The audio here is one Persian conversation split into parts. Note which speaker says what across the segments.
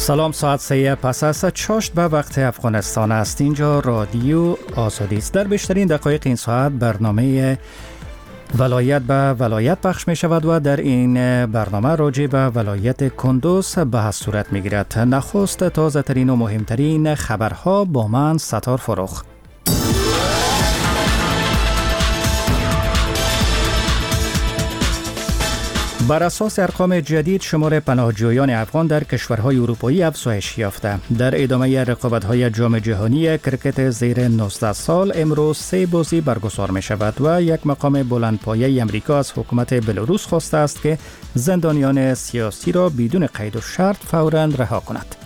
Speaker 1: سلام، ساعت 3 پس از چاشت به وقت افغانستان است. اینجا رادیو آزادی است. در بیشترین دقایق این ساعت برنامه ولایت به ولایت پخش می شود و در این برنامه راجع به ولایت کندوز بحث صورت می گیرد. نخست تازه ترین و مهمترین خبرها با من ستار فروخ. بر اساس ارقام جدید شمار پناهجویان افغان در کشورهای اروپایی افزایش یافته. در ادامه رقابت‌های جام جهانی کرکت زیر 19 سال امروز 3 بازی برگزار می شود و یک مقام بلندپایه امریکا از حکومت بلاروس خواسته است که زندانیان سیاسی را بدون قید و شرط فوراً رها کند.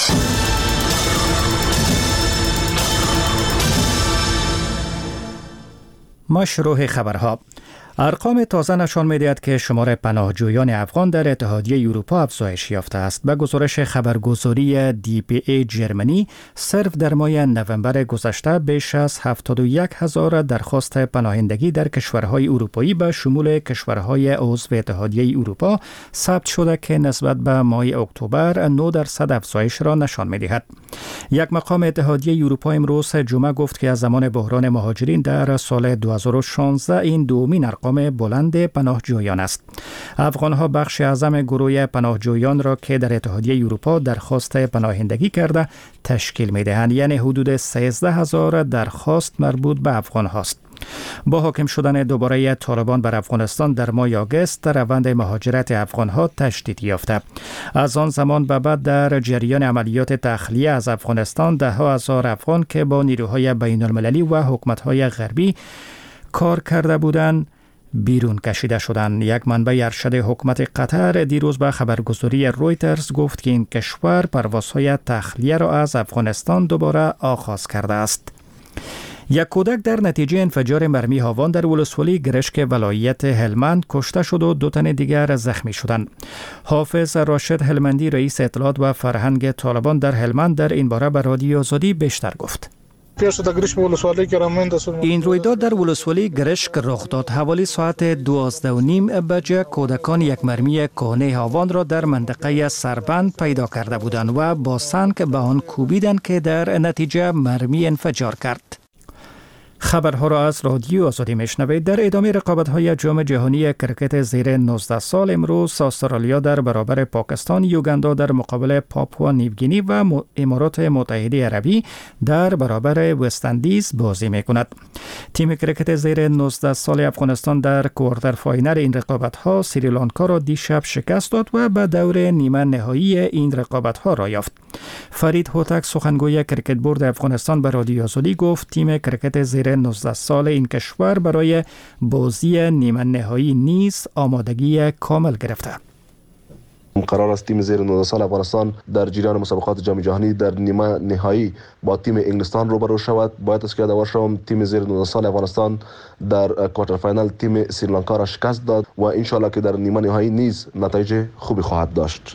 Speaker 1: مشروع خبرها. ارقام تازه نشان می‌دهد که شمار پناهجویان افغان در اتحادیه اروپا افزایش یافته است. به گزارش خبرگزاری DPA جرمنی، صرف در ماه نوامبر گذشته بیش از 71,000 درخواست پناهندگی در کشورهای اروپایی به شمول کشورهای عضو اتحادیه اروپا ثبت شده که نسبت به ماه اکتبر 9% افزایش را نشان می‌دهد. یک مقام اتحادیه اروپا امروز جمعه گفت که از زمان بحران مهاجرین در سال 2016 این دومین ارقام بلند پناهجویان است. افغان‌ها بخش اعظم گروه پناهجویان را که در اتحادیه اروپا درخواست پناهندگی کرده تشکیل می‌دهند، یعنی حدود 13,000 درخواست مربوط به افغان هاست. با حاکم شدن دوباره طالبان بر افغانستان در ماه آگوست روند مهاجرت افغان‌ها تشدید یافته. از آن زمان به بعد در جریان عملیات تخلیه از افغانستان ده‌ها هزار افغان که با نیروهای بین‌المللی و حکومت‌های غربی کار کرده بودند بیرون کشیده شدند. یک منبع ارشد حکومت قطر دیروز به خبرگزاری رویترز گفت که این کشور پروازهای تخلیه را از افغانستان دوباره آغاز کرده است. یک کودک در نتیجه انفجار مرمی هاوان در ولسوالی گرشک ولایت هلمند کشته شد و 2 تن دیگر زخمی شدند. حافظ راشد هلمندی، رئیس اطلاعات و فرهنگ طالبان در هلمند، در این باره به رادیو آزادی بیشتر گفت. این رویداد در ولسوالی گرشک رخ داد. حوالی ساعت 12:30 بجه کودکان یک مرمی کهنه هاوان را در منطقه سربند پیدا کرده بودند و با سنگ به آن کوبیدند که در نتیجه مرمی انفجار کرد. خبرها را از رادیو آزادی میشنوید. در ادامه رقابت‌های جام جهانی کرکت زیر 19 سال امروز استرالیا در برابر پاکستان، یوگاندا در مقابل پاپوا نیوگینی و امارات متحده عربی در برابر وست اندیز بازی می‌کند. تیم کرکت زیر 19 سال افغانستان در کوارتر فاینال این رقابت‌ها سریلانکا را دیشب شکست داد و به دور نیمه نهایی این رقابت‌ها را یافت. فرید هوتک، سخنگوی کرکت بورد افغانستان، به رادیو آزادی گفت تیم کرکت زیر 19 سال این کشور برای بازی نیمه نهایی نیز آمادگی کامل گرفته.
Speaker 2: قرار است تیم زیر 19 سال افغانستان در جریان مسابقات جام جهانی در نیمه نهایی با تیم انگلستان روبرو شود. باید از یادآور شوم تیم زیر 19 سال افغانستان در کوارتر فاینال تیم سریلانکا را شکست داد و ان شاء الله که در نیمه نهایی نیز نتایج خوبی خواهد داشت.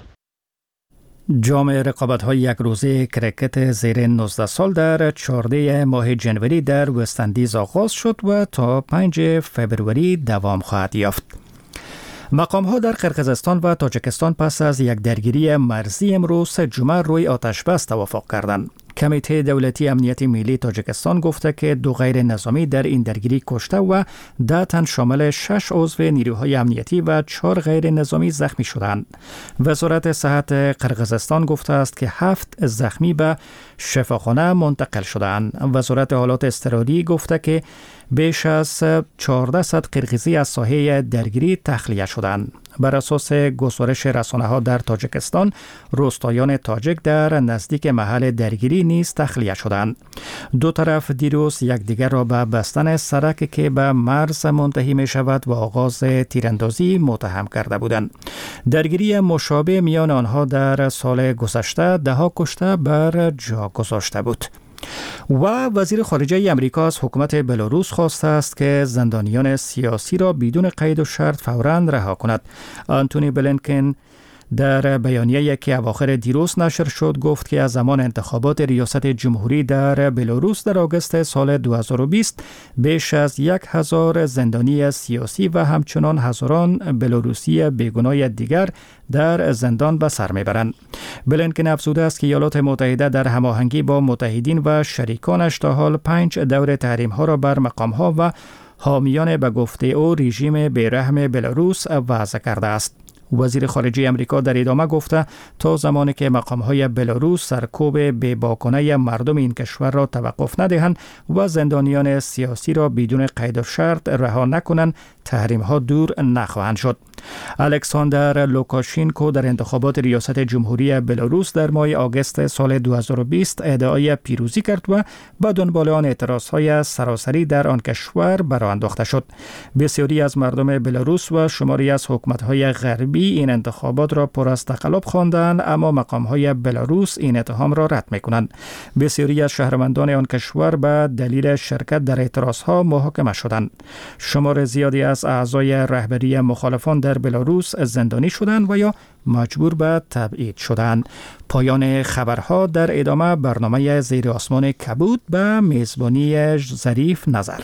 Speaker 1: جام رقابت‌های یک روزه کرکت زیر 19 سال در 14 ماه جنوری در وست اندیز آغاز شد و تا 5 فوریه دوام خواهد یافت. مقام‌ها در قرقیزستان و تاجیکستان پس از یک درگیری مرزی امروز جمعه روی آتش‌بس توافق کردند. کمیته دولتی امنیت ملی تاجیکستان گفته که 2 غیر نظامی در این درگیری کشته و 10 تن شامل 6 عضو نیروهای امنیتی و 4 غیر نظامی زخمی شدند. وزارت صحت قرقیزستان گفته است که 7 زخمی به شفاخانه منتقل شدند. وزارت حالات اضطراری گفته که بیش از 1400 قرقیزی از ساحه درگیری تخلیه شدند. بر اساس گزارش رسانه‌ها در تاجیکستان، روستایان تاجیک در نزدیک محل درگیری نیز تخلیه شدند. 2 طرف دیروز یکدیگر را به بستن سرک که به مرز منتهی می شود و آغاز تیراندازی متهم کرده بودند. درگیری مشابه میان آنها در سال گذشته 10 کشته بر جا گذاشته بود. و وزیر خارجه امریکا از حکومت بلاروس خواسته است که زندانیان سیاسی را بدون قید و شرط فوراً رها کند. آنتونی بلینکن در بیانیه‌ای که اواخر دیروز نشر شد گفت که از زمان انتخابات ریاست جمهوری در بلاروس در آگوست سال 2020 بیش از 1000 زندانی سیاسی و همچنان هزاران بلاروسی بیگناه دیگر در زندان به سر میبرند. بلینکن افزوده است که ایالات متحده در هماهنگی با متحدین و شریکانش تا حال 5 دور تحریم‌ها را بر مقام‌ها و حامیان به گفته او رژیم بیرحم بلاروس وضع کرده است. وزیر خارجه امریکا در ادامه گفته تا زمانی که مقام‌های بلاروس سرکوب بی‌باکانه مردم این کشور را توقف ندهند و زندانیان سیاسی را بدون قید و شرط رها نکنند تحریم‌ها دور نخواهند شد. الکساندر لوکاشینکو در انتخابات ریاست جمهوری بلاروس در ماه آگوست سال 2020 ادعای پیروزی کرد و به دنبال آن اعتراضهای سراسری در آن کشور برآ انداخته شد. بسیاری از مردم بلاروس و شماری از حکومت‌های غربی این انتخابات را پر از تقلب خواندند، اما مقام‌های بلاروس این اتهام را رد می‌کنند. بسیاری از شهروندان آن کشور به دلیل شرکت در اعتراضها محاکمه شدند. شمار زیادی از اعضای رهبری مخالفان در بلاروس زندانی شدند و یا مجبور به تبعید شدند. پایان خبرها. در ادامه برنامه زیر آسمان کبود به میزبانی ظریف نظر.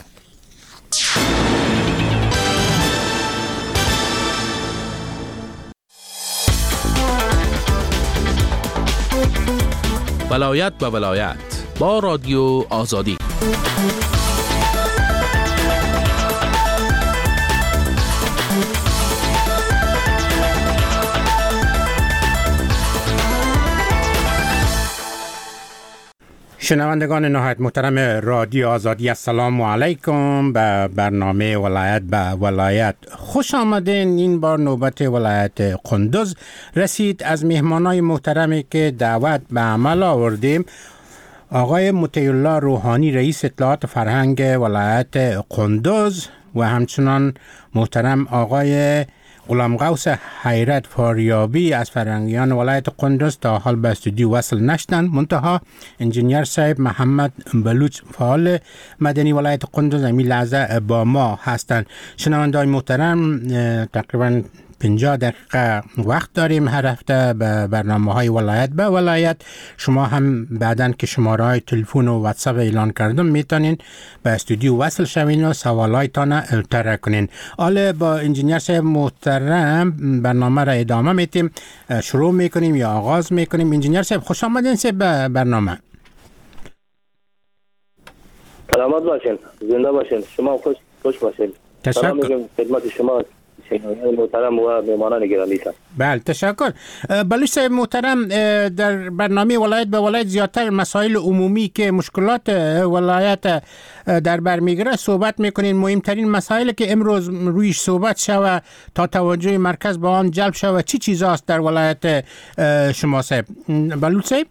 Speaker 3: ولایت به ولایت با رادیو آزادی.
Speaker 4: شنوندگان نهایت محترم رادیو آزادی، السلام علیکم. به برنامه ولایت به ولایت خوش آمدین. این بار نوبت ولایت قندوز رسید. از مهمانای محترمی که دعوت به عمل آوردیم آقای مطیع الله روحانی رئیس اطلاعات فرهنگ ولایت قندوز و همچنان محترم آقای غلام غوث حیرت فاریابی از فرهنگیان ولایت قندوز تا حال به استودیو وصل نشدند. منتها انجینیر صاحب محمد بلوچ فعال مدنی ولایت قندوز امی لحظه با ما هستند. شنوندگان محترم، تقریبا 50 دقیقه وقت داریم هر هفته به برنامه‌های ولایت به ولایت. شما هم بعداً که شماره‌های تلفن و واتساپ اعلان کردم میتونین به استودیو وصل شوین و سوالایتان اطرح کنین. حالا با انجینیر صاحب محترم برنامه را ادامه میتیم. شروع میکنیم یا آغاز میکنیم. انجینیر صاحب خوش آمدین به برنامه.
Speaker 5: سلامت باشین، زنده باشین، شما خوش باشین.
Speaker 4: تشکر.
Speaker 5: خدمت شما محترم و مهمانان گرامی.
Speaker 4: بله تشکر. بلوچ صاحب محترم، در برنامه ولایت به ولایت زیادتر مسائل عمومی که مشکلات ولایت در بر میگیره صحبت میکنین. مهمترین مسائلی که امروز رویش صحبت شوه تا توجه مرکز به آن جلب شوه چی چیزاست در ولایت شما صاحب؟ بلوچ صاحب؟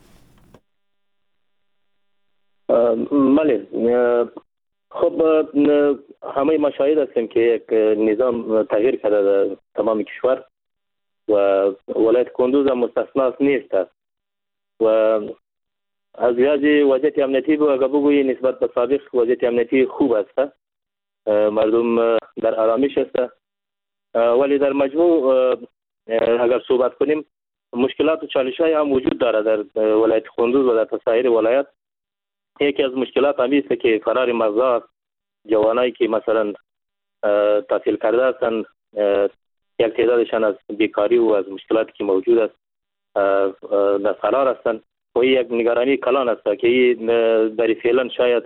Speaker 5: بله، خب همه ما شاهد هستیم که یک نظام تغییر کرده در تمام کشور و ولایت قندوز هم مستثنا نیست و از لحاظ وضعیت امنیتی اگر بگویی نسبت به سابق وضعیت امنیتی خوب است، مردم در آرامش است، ولی در مجموع اگر صحبت کنیم مشکلات و چالش‌های هم وجود دارد در ولایت قندوز و در سایر ولایت. یکی از مشکلات همی است که فرار مغزا، جوانایی که مثلا تحصیل کرده هستند یک تعدادشان از بیکاری و از مشکلاتی که موجود است در فرار هستند و این یک نگرانی کلان است که این در فعلا شاید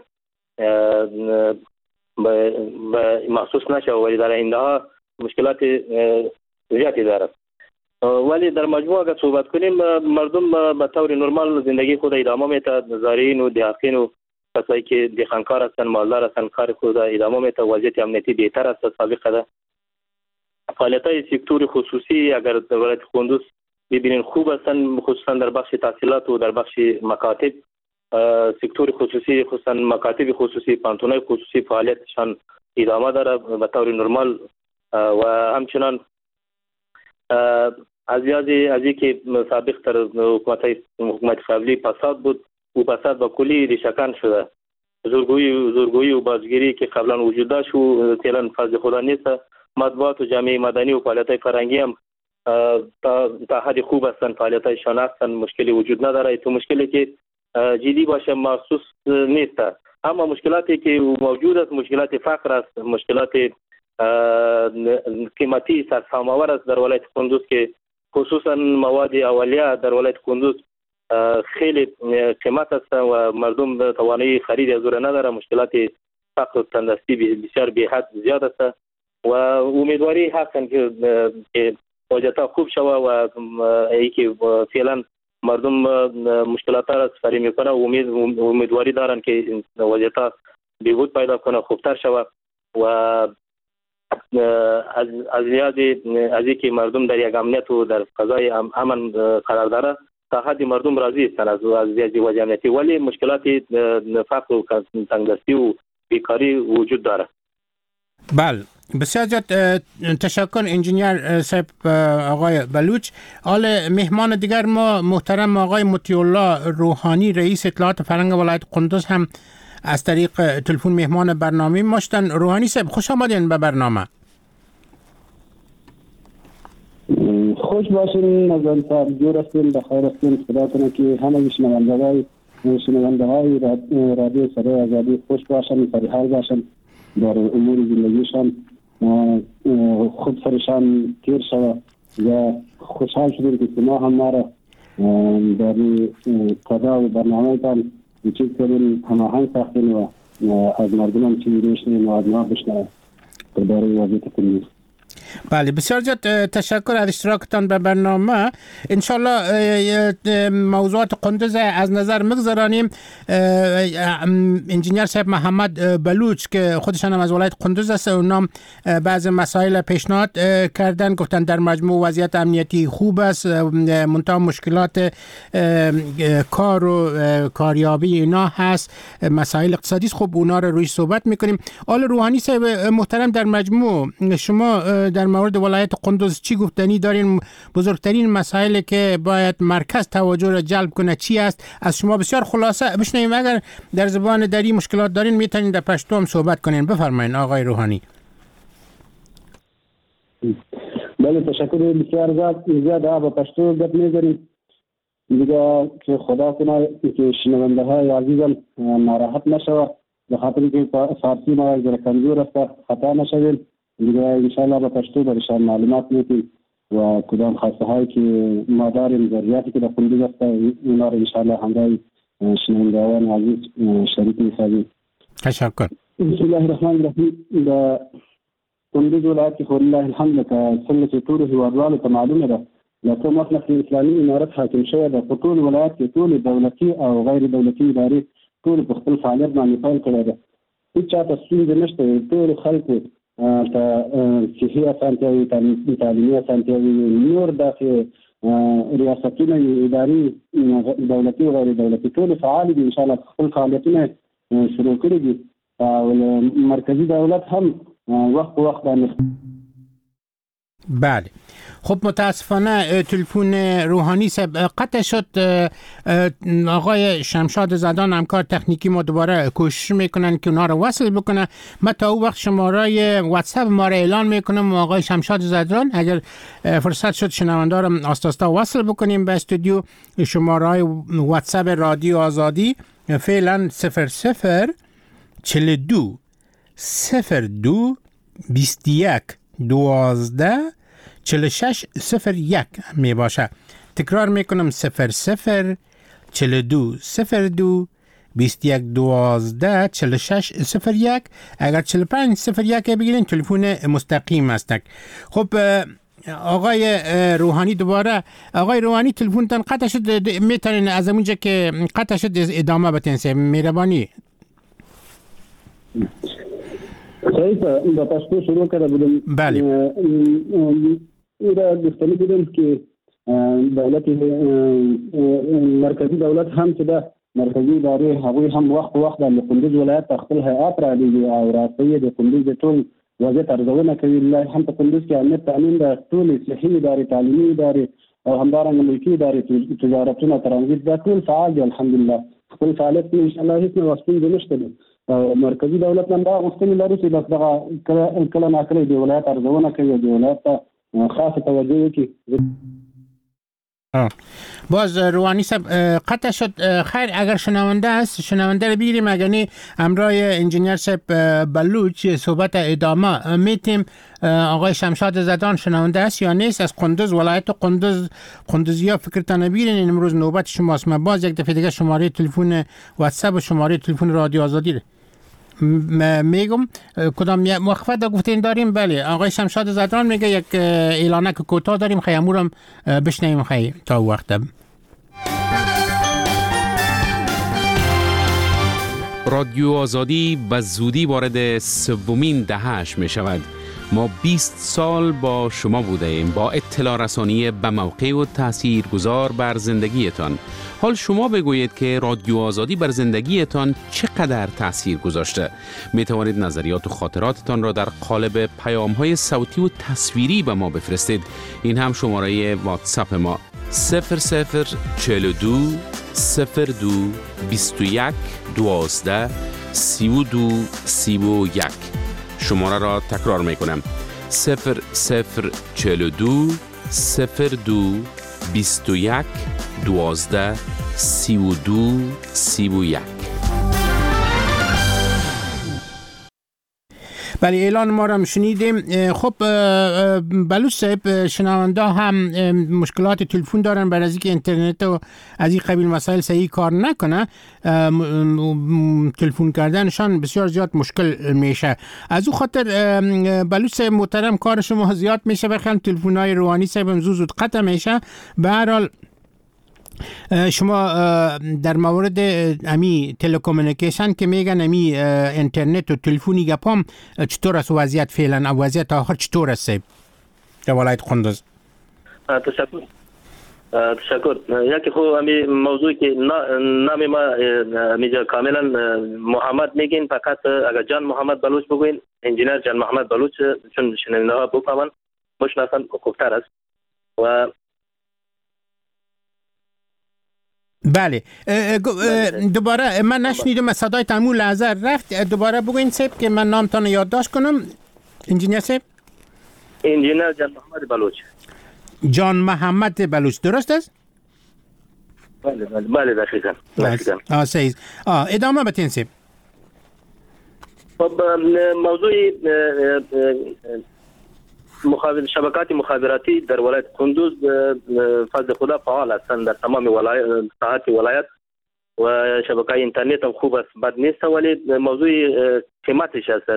Speaker 5: محسوس نشه ولی در آینده ها مشکلات زیادی دارد. ولی در مجموع اگر صحبت کنیم مردم به طور نرمال زندگی خود ادامه میده. زارعین و دیهاتین و کسایی که دهقانکار هستند، مالدار هستند، کار خود ادامه میده. وضعیت امنیتی بهتر است از سابق ده. فعالیت‌های سکتور خصوصی اگر در ولایت قندوز ببینین خوب هستند، خصوصا در بخش تحصیلات و در بخش مکاتب. سکتور خصوصی خصوصا مکاتب خصوصی، پانتونای خصوصی فعالیتشان ادامه داره به طور نرمال و همچنان از که سابق تر حکومت قبلی فساد بود و فساد با کلی ریشه‌کن شده. زورگویی و بازگیری که قبلا وجود داشت و فعلا فاز خدا نیست. مطبوعات و جامعه مدنی و فعالیت‌های فرهنگی هم تا حد خوب هستن، فعالیتایشان هستن، مشکلی وجود نداره. تو مشکلی که جدی باشه محسوس نیست، اما مشکلاتی که موجود است مشکلات فقر است، مشکلات قیمتی سرسام‌آور است در ولایت کندوز که خصوصا مواد اولیه در ولایت کندوز خیلی قیمت است و مردم توانایی خرید از آن نداره. مشکلات فقر و تندرستی بسیار به حد زیاد است و امیدواری هستن که وضعیت خوب شوه و ای که فعلا مردم مشکلات را فریم میکنه و امیدواری دارن که وضعیت بهبود پیدا کنه، خوبتر شوه و از اینکه مردم در یک امنیت و در فضای امن قرار داره تا حد مردم راضی هستند از وضع امنیتی، ولی مشکلات فقر و تنگدستی و بیکاری وجود داره.
Speaker 4: بله، بسیار زیاد تشکر انجینیر صاحب آقای بلوچ. حال مهمان دیگر ما محترم آقای مطیع الله روحانی رئیس اطلاعات فرهنگ ولایت کندوز هم از طریق تلفن مهمان برنامه ما شدن. روحانی صاحب خوش آمدین به برنامه.
Speaker 6: خوش باشین نظر صاحب، جور هستین، بخیر هستین. خدا کنه که همه شنونده‌های رادیو صدای آزادی خوش باشن، فرحال باشن در امور زندگیشان، خود سرشان تیر شود و خوشحال شدیم که ما هم ما را در قضا و برنامه تان چیز کردین، هماهنگ ساختین و از مردمان چیزی بشنویم و از ما بشنویم درباره وضعیت کندوز.
Speaker 4: بله، بسیار زیاد تشکر از اشتراکتان به برنامه. انشالله موضوعات کندوز از نظر مگذارانیم. انجینیر صاحب محمد بلوچ که خودشان هم از ولایت کندوز است، اونام بعض مسائل پیشنهاد کردن، گفتن در مجموع وضعیت امنیتی خوب است، منتها مشکلات کار و کاریابی اینا هست، مسائل اقتصادی. خب اونا رو روی صحبت میکنیم. آل روحانی صاحب محترم، در مجموع شما در مورد ولایت کندوز چی گفتنی دارین؟ بزرگترین مسائلی که باید مرکز توجه را جلب کنه چی است؟ از شما بسیار خلاصه بشنویم. اگر در زبان دری مشکلات دارین میتونین در پشتو هم صحبت کنین. بفرمایین آقای روحانی.
Speaker 6: بله، تشکر بسیار زیاد. با پشتو گپ می‌ذاریم دیگه که خدا کنه که شنونده های عزیزم ناراحت نشوه، به خاطر که فارسی ما یک کمزور است، خطا نشویم دیگه. انشاءالله با پشتو برشان معلومات میتیم و کدام خواسته هایی که ما داریم، ضروریاتی که در کندوز است، اینا رو انشاءالله همراه شنوندگان عزیز شریک می‌سازیم.
Speaker 4: تشکر.
Speaker 6: بسم الله الرحمن الرحیم. در کندوز ولایت خور الله الحمد که څنګه چې ټولو هیوادوالو ته معلومه ده له کوم وخت نه اسلامي امارت حاکم شوی ده، په ټول ولایت کې ټول دولتي او غیر دولتي ادارې ټول په خپل فعالیت باندې پیل کړی ده. هیڅ چاته ستونزه نشته. ټول خلکو صحي اسانتیاوي، تعلیمي اسانتیاوي، نور داسې ریاستونه، ادارې دولتي او غیر دولتي ټول فعال دي. انشاءالله خپل فعالیتونه شروع کړي دي او مرکزی دولت هم وقت په وخت باندې.
Speaker 4: بله، خب متاسفانه تلفن روحانی صاحب قطع شد. آقای شمشاد زدان همکار تکنیکی ما دوباره کوشش میکنن که اونا رو وصل بکنه. ما تا او وقت شماره واتساپ ما رو اعلان میکنم. آقای شمشاد زدان اگر فرصت شد شنونده رو آستاستا وصل بکنیم به استودیو. شماره های واتساپ رادیو آزادی فعلا 00 42 02 21 12 4601 می باشه. تکرار میکنم 00 42 02 21 12 4601. اگر 4501 بگیرین تلفن مستقیم است. خب آقای روحانی دوباره. آقای روحانی تلفنتان قطع شد، میتونین از اونجا که قطع شد ادامه بدین مهربانی.
Speaker 6: صحیح با پښتو شروع کړه بودم.
Speaker 4: بله.
Speaker 6: دا گفتنی بودم که دولت مرکزی دولت هم چې دا مرکزی ادارې هغوی هم وخت په وخت د کندوز ولایت خپل هیئات را لېږي او راستي د کندوز د ټول وضعیت ارزونه کوي. الله هم په کندوز کې امنیت تامین د ټول صحي ادارې، تعلیمي ادارې او همدارنګه ملکي ادارې، تجارتونه، ترانزیت دا ټول فعال دي الحمدلله. خپل فعالیت ان شاء الله هیڅ نه ستونزه نشته دي. مرکزی دولت نن دا غوښتنې لري چې دغه کله ناکله د ولایت ارزونه کوي، د ولایت خاصه توجه وکړي.
Speaker 4: باز روحانی صاحب قطع شد. خیر اگر شنونده رو بگیریم اگر همراه انجینیر صاحب بلوچ صحبت ادامه میتیم. آقای شمشاد زدان شنونده است یا نیست از قندوز، ولایت قندوزی ها فکرتان بگیرین. این امروز نوبت شماست. من باز یک دفعه دیگه شماره تلفن واتساپ و شماره تلفن رادیو آزادی رو میگم. کدام مخفت گفتین داریم؟ بله آقای شمشاد زدان میگه یک اعلانک کوتاه داریم، خیامورم بشنویم خیلی تا وقت.
Speaker 3: رادیو آزادی به زودی وارد سومین دهه‌اش می شود. ما 20 سال با شما بوده ایم، با اطلاع رسانی به موقع و تاثیرگذار بر زندگیتان. حال شما بگویید که رادیو آزادی بر زندگیتان چقدر تاثیر گذاشته. می توانید نظریات و خاطراتتان را در قالب پیام‌های صوتی و تصویری به ما بفرستید. این هم شماره واتساپ ما 0042 02 21 12 32 31. شماره را تکرار می کنم 0042 02 21 12 32 31.
Speaker 4: بله اعلان ما را شنیدیم. خب بلوچ صاحب شنونده هم مشکلات تلفن دارن برای اینکه اینترنت و از این قبیل مسائل صحیح کار نکنه، تلفن کردنشان بسیار زیاد مشکل میشه. از او خاطر بلوچ صاحب محترم کار شما زیاد میشه، بخیر تلفن‌های روحانی صاحب زود قطع میشه. به هر حال شما در مورد امی تلکومونیکیشن که میگن امی اینترنت و تلفنی گپام چطور است وضعیت فعلا؟ وضعیت آخر چطور است در ولایت قندوز؟
Speaker 5: تشکر. یکی خب امی موضوعی که نام ما امیجا کاملا محمد میگین، فقط اگر جان محمد بلوچ بگوین، انجینیر جان محمد بلوچ، چون شنونده ها بفهمن بشناسن خوبتر است. و
Speaker 4: بله دوباره من نشنیدم، صدای تامون لحظه رفت. دوباره بگوین صاحب که من نامتان یادداشت کنم. انجینیر صاحب؟
Speaker 5: انجینیر جان محمد بلوچ.
Speaker 4: جان محمد بلوچ درست است؟
Speaker 5: بله دقیقاً.
Speaker 4: صحیح. ادامه بتین صاحب.
Speaker 5: خب موضوع شبکات مخابراتی در ولایت قندوز فضل خدا فعال هستند در تمام ساحات ولایت و شبکه اینترنت هم خوب است، بد نیست، ولی موضوع قیمتش است.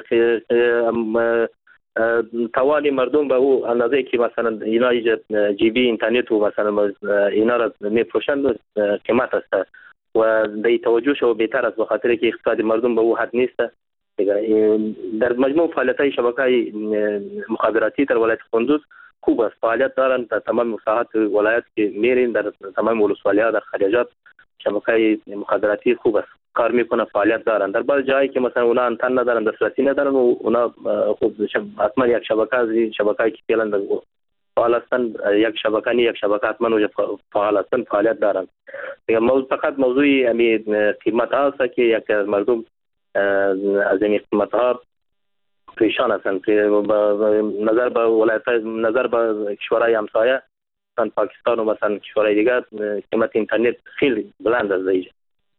Speaker 5: توان مردم به او اندازه که مثلا اینا جی بی اینترنت و مثلا اینا را میفروشند قیمت است و به توجه شو بهتر است، به خاطر که اقتصاد مردم به او حد نیست. در مجموع فعالیت‌های شبکه‌های مخابراتی در ولایت قندوز خوب است، فعالیت دارند در تمام ساحات ولایت که میرین، در تمام ولسوالی‌ها در خلیجات شبکه‌های مخابراتی خوب است، کار میکنه، فعالیت دارند. در بعض جایی که مثلا اونا انتن ندارن، دسترسی ندارن و اونا خوب حتما یک شبکه‌ای که فعلا فعال هستند، یک شبکه حتما فعال هستند، فعالیت دارند. دیگه فقط موضوع امی قیمت هست که یک مردم از این قیمت ها پریشان هستند. نظر به ولایت، نظر به کشورهای همسایه مثلا پاکستان و مثلا کشورهای دیگر قیمت اینترنت خیلی بلند است اینجا.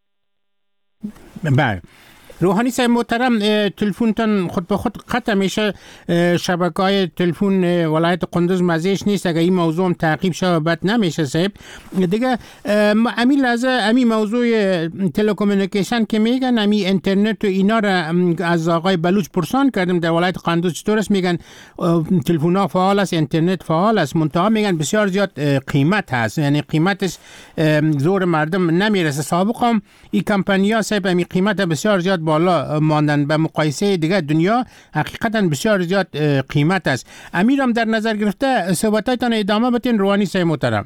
Speaker 4: بله روحانی صاحب محترم، تلفنتان خود به خود قطع میشه، شبکه‌های تلفن ولایت قندوز مزهش نیست. اگر این موضوع هم تعقیب شد بد نمیشه صاحب. دیگه همین لحظه همین موضوع تلکومونیکیشن که میگن همین اینترنت و اینا را از آقای بلوچ پرسان کردم در ولایت قندوز چطور است. میگن تلفن‌ها فعال است، اینترنت فعال است، منتها میگن بسیار زیاد قیمت هست، یعنی قیمتش زور مردم نمیرسه. سابقا این کمپانی‌ها صاحب همین قیمت بسیار زیاد بالا ماندن، به مقایسه دیگه دنیا حقیقتا بسیار زیاد قیمت است. امیرم در نظر گرفته صحبتایتان ادامه بدین روحانی صاحب محترم.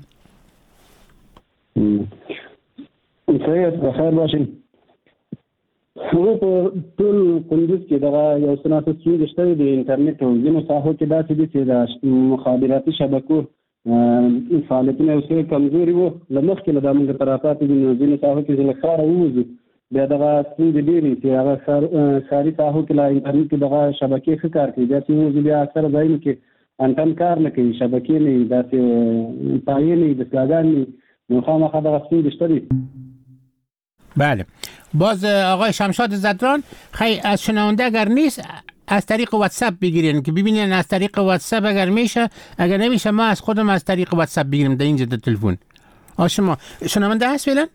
Speaker 6: صحیح است، بخیر باشین. خو په ټول قندوز کې دا یو څه ستونزې شته د انټرنیټ او ځینو ساحو کې داسې دي چې د مخابراتي شبکو فعالیتونه اوسې کمزوري وو. له مخکې له دا موږ طرفاتو ځینو ساحو کې ځینې ښاره ووځو، بیا دغه ستونزې ډېرې چې هغه ښاري ساحو کې له انټرنیټ کې دغه شبکې ښه کار کوي، بیا چې ووځو بیا اکثره ځایونو کې انتن کار نه کوي، شبکې نه، داسې پایې نه، دستګاهګان نه، نو خامخا دغه ستونزې شته دي.
Speaker 4: بله. باز آقای شمشاد زدران، خیلی از شنونده اگر نیست از طریق واتساپ بگیرین که ببینین از طریق واتساپ اگر میشه، اگر نمیشه ما از خودم از طریق واتساپ بگیریم در اینجا تلفن. شما شنونده هست فعلا؟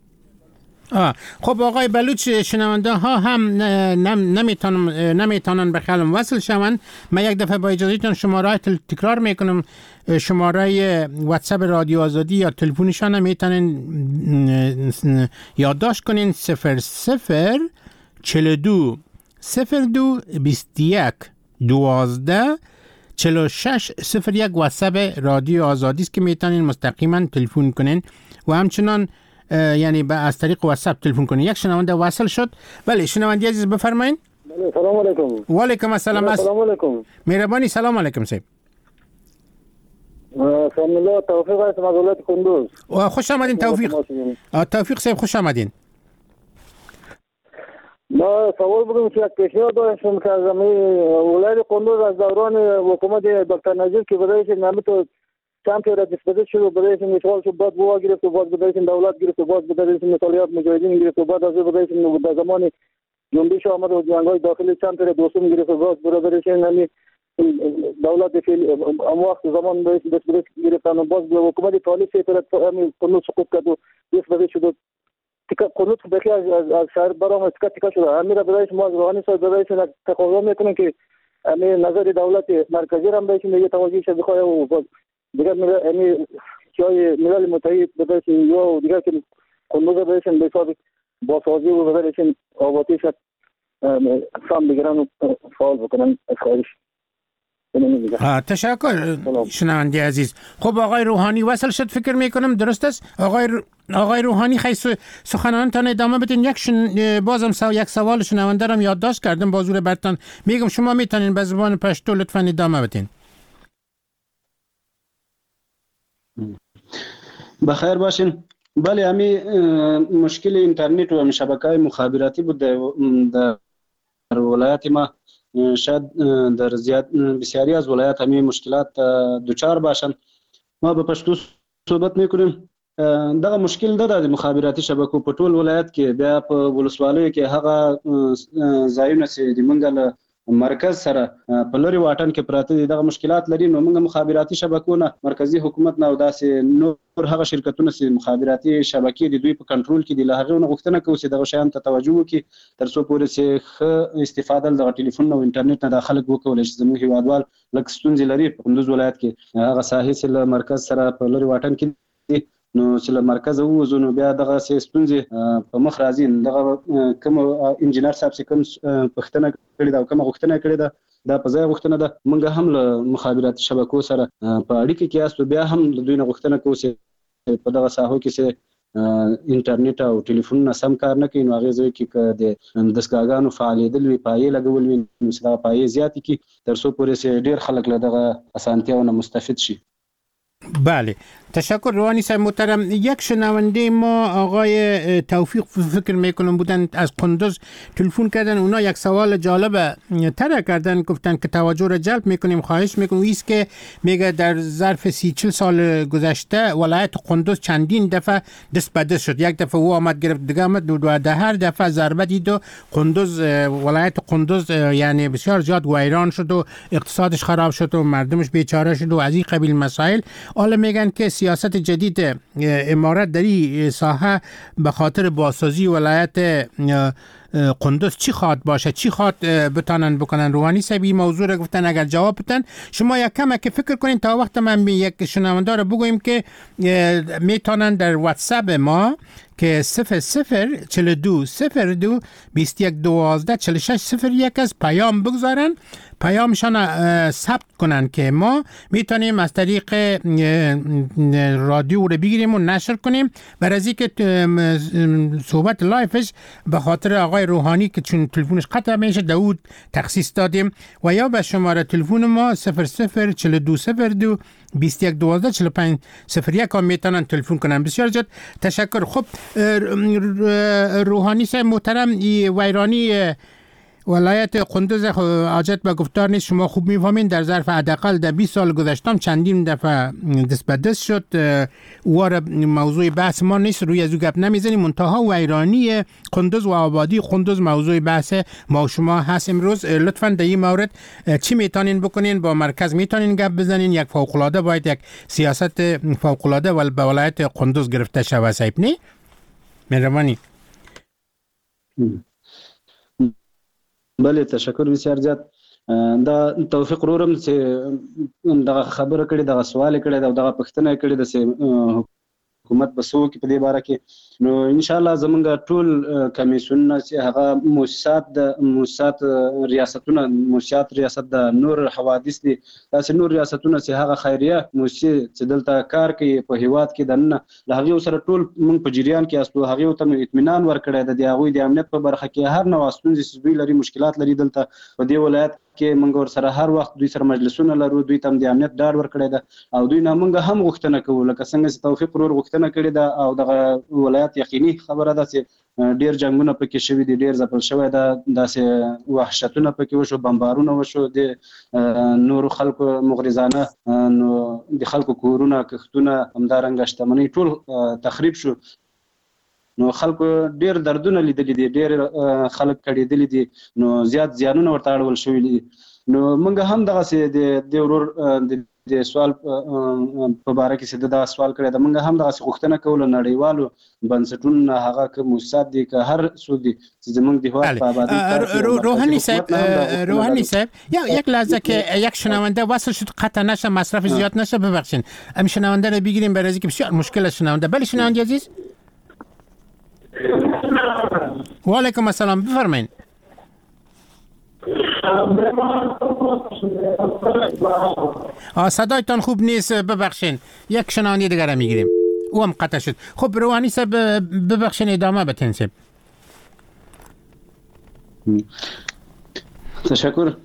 Speaker 4: خب آقای بلوچ، شنونده ها هم نمیتونن به خیالم وصل شوند. من یک دفعه با اجازهتون شماره تکرار میکنم. شماره واتساپ رادیو آزادی یا تلفنشان میتونن یادداشت کنین 00 42 02 21 12 46 01 واتساپ رادیو آزادی است که میتونین مستقیما تلفن کنین و همچنان یعنی از طریق واتساپ تلفن کنین. یک شنونده واصل شد. بله شنونده عزیز بفرمایید.
Speaker 7: بله سلام علیکم.
Speaker 4: و علیکم السلام.
Speaker 7: سلام علیکم.
Speaker 4: مهربانی. سلام علیکم صاحب.
Speaker 7: سلام الله. توفیق هستم از ولایت کندوز.
Speaker 4: خوش آمدین توفیق. توفیق صاحب خوش آمدین.
Speaker 7: ما سوال بودم که یک پیشنهاد داشتم که از ولایت کندوز از دوران حکومت دکتر نجیب که بدایش نمیتو چند پیره دیسپوزیت شد و بدایش میشغال شد، بعد بوا گرفت و بعد بدایش دولت گرفت و بعد بدایش مطالعات مجاهدین گرفت و بعد از بدایش در زمان جنبش آمد و جنگ‌های داخلی چند پیره دوستم گرفت و بعد برادرش نمی دولت فعلی ام وقت زمان دیسپوزیت گرفتن و باز حکومت طالب پیره کندوز سقوط کرد و دیسپوزیت شد. تیکا کندوز بخی از شهر برام تیکا شده. همین را بدایش ما از روحانی صاحب بدایش تقاضا میکنیم که همین نظر دولت مرکزی را بهش میگه توجه شه بخواد و دیگر همین جای ملل متحد بدایش یا دیگر که کندوز بهشون به حساب باسازی و بدایشون آبادی شد سام بگیرن و فعال بکنن از خارج.
Speaker 4: تشکر شنونده عزیز. خب آقای روحانی وصل شد فکر میکنم، درست است؟ آقای روحانی خیلی سخنانتان ادامه بدین. بازم یک سوال شنونده را یادداشت کردم با زور برتان میگم شما میتونین به زبان پشتو لطفا ادامه بدین.
Speaker 6: بخیر باشین. بله همی مشکل اینترنت و شبکه‌های مخابراتی بود در ولایت ما. شاید در بسیاری از ولایات همین مشکلات دوچار باشند. ما به پښتو صحبت میکنیم. دغه مشکل د مخابراتي شبکو په ټول ولایت کې بیا په ولسوالیو کې هغه ځایونه چې د منګل مرکز سره په لوري واټن کې پراته دي دغه مشکلات لري. نو موږ مخابراتي شبکونه مرکزی حکومت نه او داسې نور هغه شرکتونه چې مخابراتي شبکې د دوی په کنټرول کې دي له هغه غوښتنه کوو چې دغه شیان ته توجه وکړي تر څو پورې چې ښه استفاده له ټلیفون او انټرنیټ نه د خلک وکولای شي. زموږ هیوادوال لکه ستونزې لري په کندوز ولایت کې هغه ساحې چې له مرکز سره په لوري واټن کې دي. نو چې له مرکز ووزو نو بیا دغه ستونزې په مخ راځي. دغه کوم انجینر صاحب چې کوم پښتنه کړی دا کوم غوښتنه کړی دا په ځای غوښتنه ده. موږ هم له مخابراتي شبکو سره په اړیکه کې یاستو. بیا هم له دوی نه غوښتنه کوو چې په دغه ساحو کې چې انټرنیټ او ټلیفونونه سم کار نه کوي نو هغې ځای کې که د دستګاهګانو فعالېدل وي پایې لګول وي نو چې دغه پایې زیاتې کړي تر څو پورې چې ډېر خلک له دغه اسانتیاو نه مستفید شي.
Speaker 4: بله تشکر روحانی صاحب محترم. یک شنونده ما آقای توفیق فکر میکنم بودن از کندوز تلفن کردن. اونا یک سوال جالب طرح کردن، گفتن که توجه را جلب میکنیم، خواهش میکنیم. ایست که میگه در ظرف 30-40 سال گذشته ولایت کندوز چندین دفعه دست به دست شد. یک دفعه او آمد گرفت دیگه آمد و هر دفعه ضربه دید و کندوز ولایت کندوز یعنی بسیار زیاد ویران شد و اقتصادش خراب شد و مردمش بیچاره شد و از این قبیل مسائل. حالا میگن که سیاست جدید امارت در این ساحه به خاطر بازسازی ولایت کندوز چی خواد باشه، چی خواد بتانن بکنن؟ روحانی صاحب این موضوع را گفتن اگر جواب بدن شما یک کم که فکر کنین تا وقت من یک شنونده را بگویم که میتونن در واتساپ ما که 00420221124601 از پیام بگذارن، پیامشان ثبت کنن که ما میتونیم از طریق رادیو رو بگیریم و نشر کنیم. برای از اینکه صحبت لایفش به خاطر آقای روحانی که چون تلفنش قطع میشه داود تخصیص دادیم و یا به شماره تلفن ما 00420221124501 هم میتونن تلفن کنن. بسیار زیاد تشکر. خب روحانی صاحب محترم ویرانی ولایت قندوز حاجت به گفتار نیست، شما خوب میفهمین در ظرف حداقل در 20 سال گذشتم چندین دفعه دست به دست شد. وار موضوع بحث ما نیست، روی از او گپ نمیزنیم. منتها ویرانی قندوز و آبادی قندوز موضوع بحث ما شما هست امروز. لطفاً در این مورد چی میتونین بکنین؟ با مرکز میتونین گپ بزنین؟ یک فوق‌العاده باید یک سیاست فوق‌العاده به ولایت قندوز گرفته شود. صاحب نی مهربانی.
Speaker 6: بله تشکر بسیار زیات. دا توفیق رورم چې دا خبره کړې، دا سوال کړی، دا پښتنه کړې د حکومت بسو کې په دې باره کې. نو ان شاء الله زمونږ ټول کمیسیونونه چې هغه موسسات ریاست د نور حوادث دي، داسې نور ریاستونه چې هغه خیریه موسسې چې دلته کار کوي په هیواد کې دننه، له هغې سره ټول موږ په جریان کې یاستو. هغې ته اطمینان ورکړی د هغوی د امنیت په برخه کې هر نوع ستونزې چې دوی لري، مشکلات لري دلته په دې ولایت کې، موږ ورسره هر وخت دوی سره مجلسونه لرو، دوی ته د امنیت ډاډ ورکړی ده او دوی نه موږ هم غوښتنه کوو لکه څنګه چې توفیق ورور غوښتنه کړې ده. او دغه ولایت یقیني خبره ده چې ډیر جنگونه پکې شوي دي، ډیر ځپل شوی ده، داسې وحشتونه پکې وشو، بمبارونه وشو، د نورو خلکو مغرضانه نو د خلکو کورونه کښتونه همدارنګه شتمنۍ ټول تخریب شو. نو خلکو ډیر دردونه لیدلي دي، ډیر خلک کړېدلي دي، نو زیات زیانونه ورته اړول شوي دي. نو موږ هم دغسې د ورور د سوال په باره کې چې دا سوال کړی ده، موږ هم دغسې غوښتنه کوله نړیوالو بنسټونو هغه که موسسات دي که هر څوک دي چې زموږ د هېواد په آبادۍ.
Speaker 4: روحانی صاحب یک لحظه که یک شنونده وصل شد قطع نشه، مصرف زیاد نشه، ببخشین ام شنونده رو بگیریم برای اینکه بسیار مشکل است شنونده. بله شنونده عزیز، و علیکم السلام، بفرمایید. صدایتان خوب نیست، ببخشین. یک شنونده دیگر رو میگیریم، او هم قطع شد. خب روحانی صاحب ببخشین ادامه بتین صاحب.
Speaker 6: تشکر.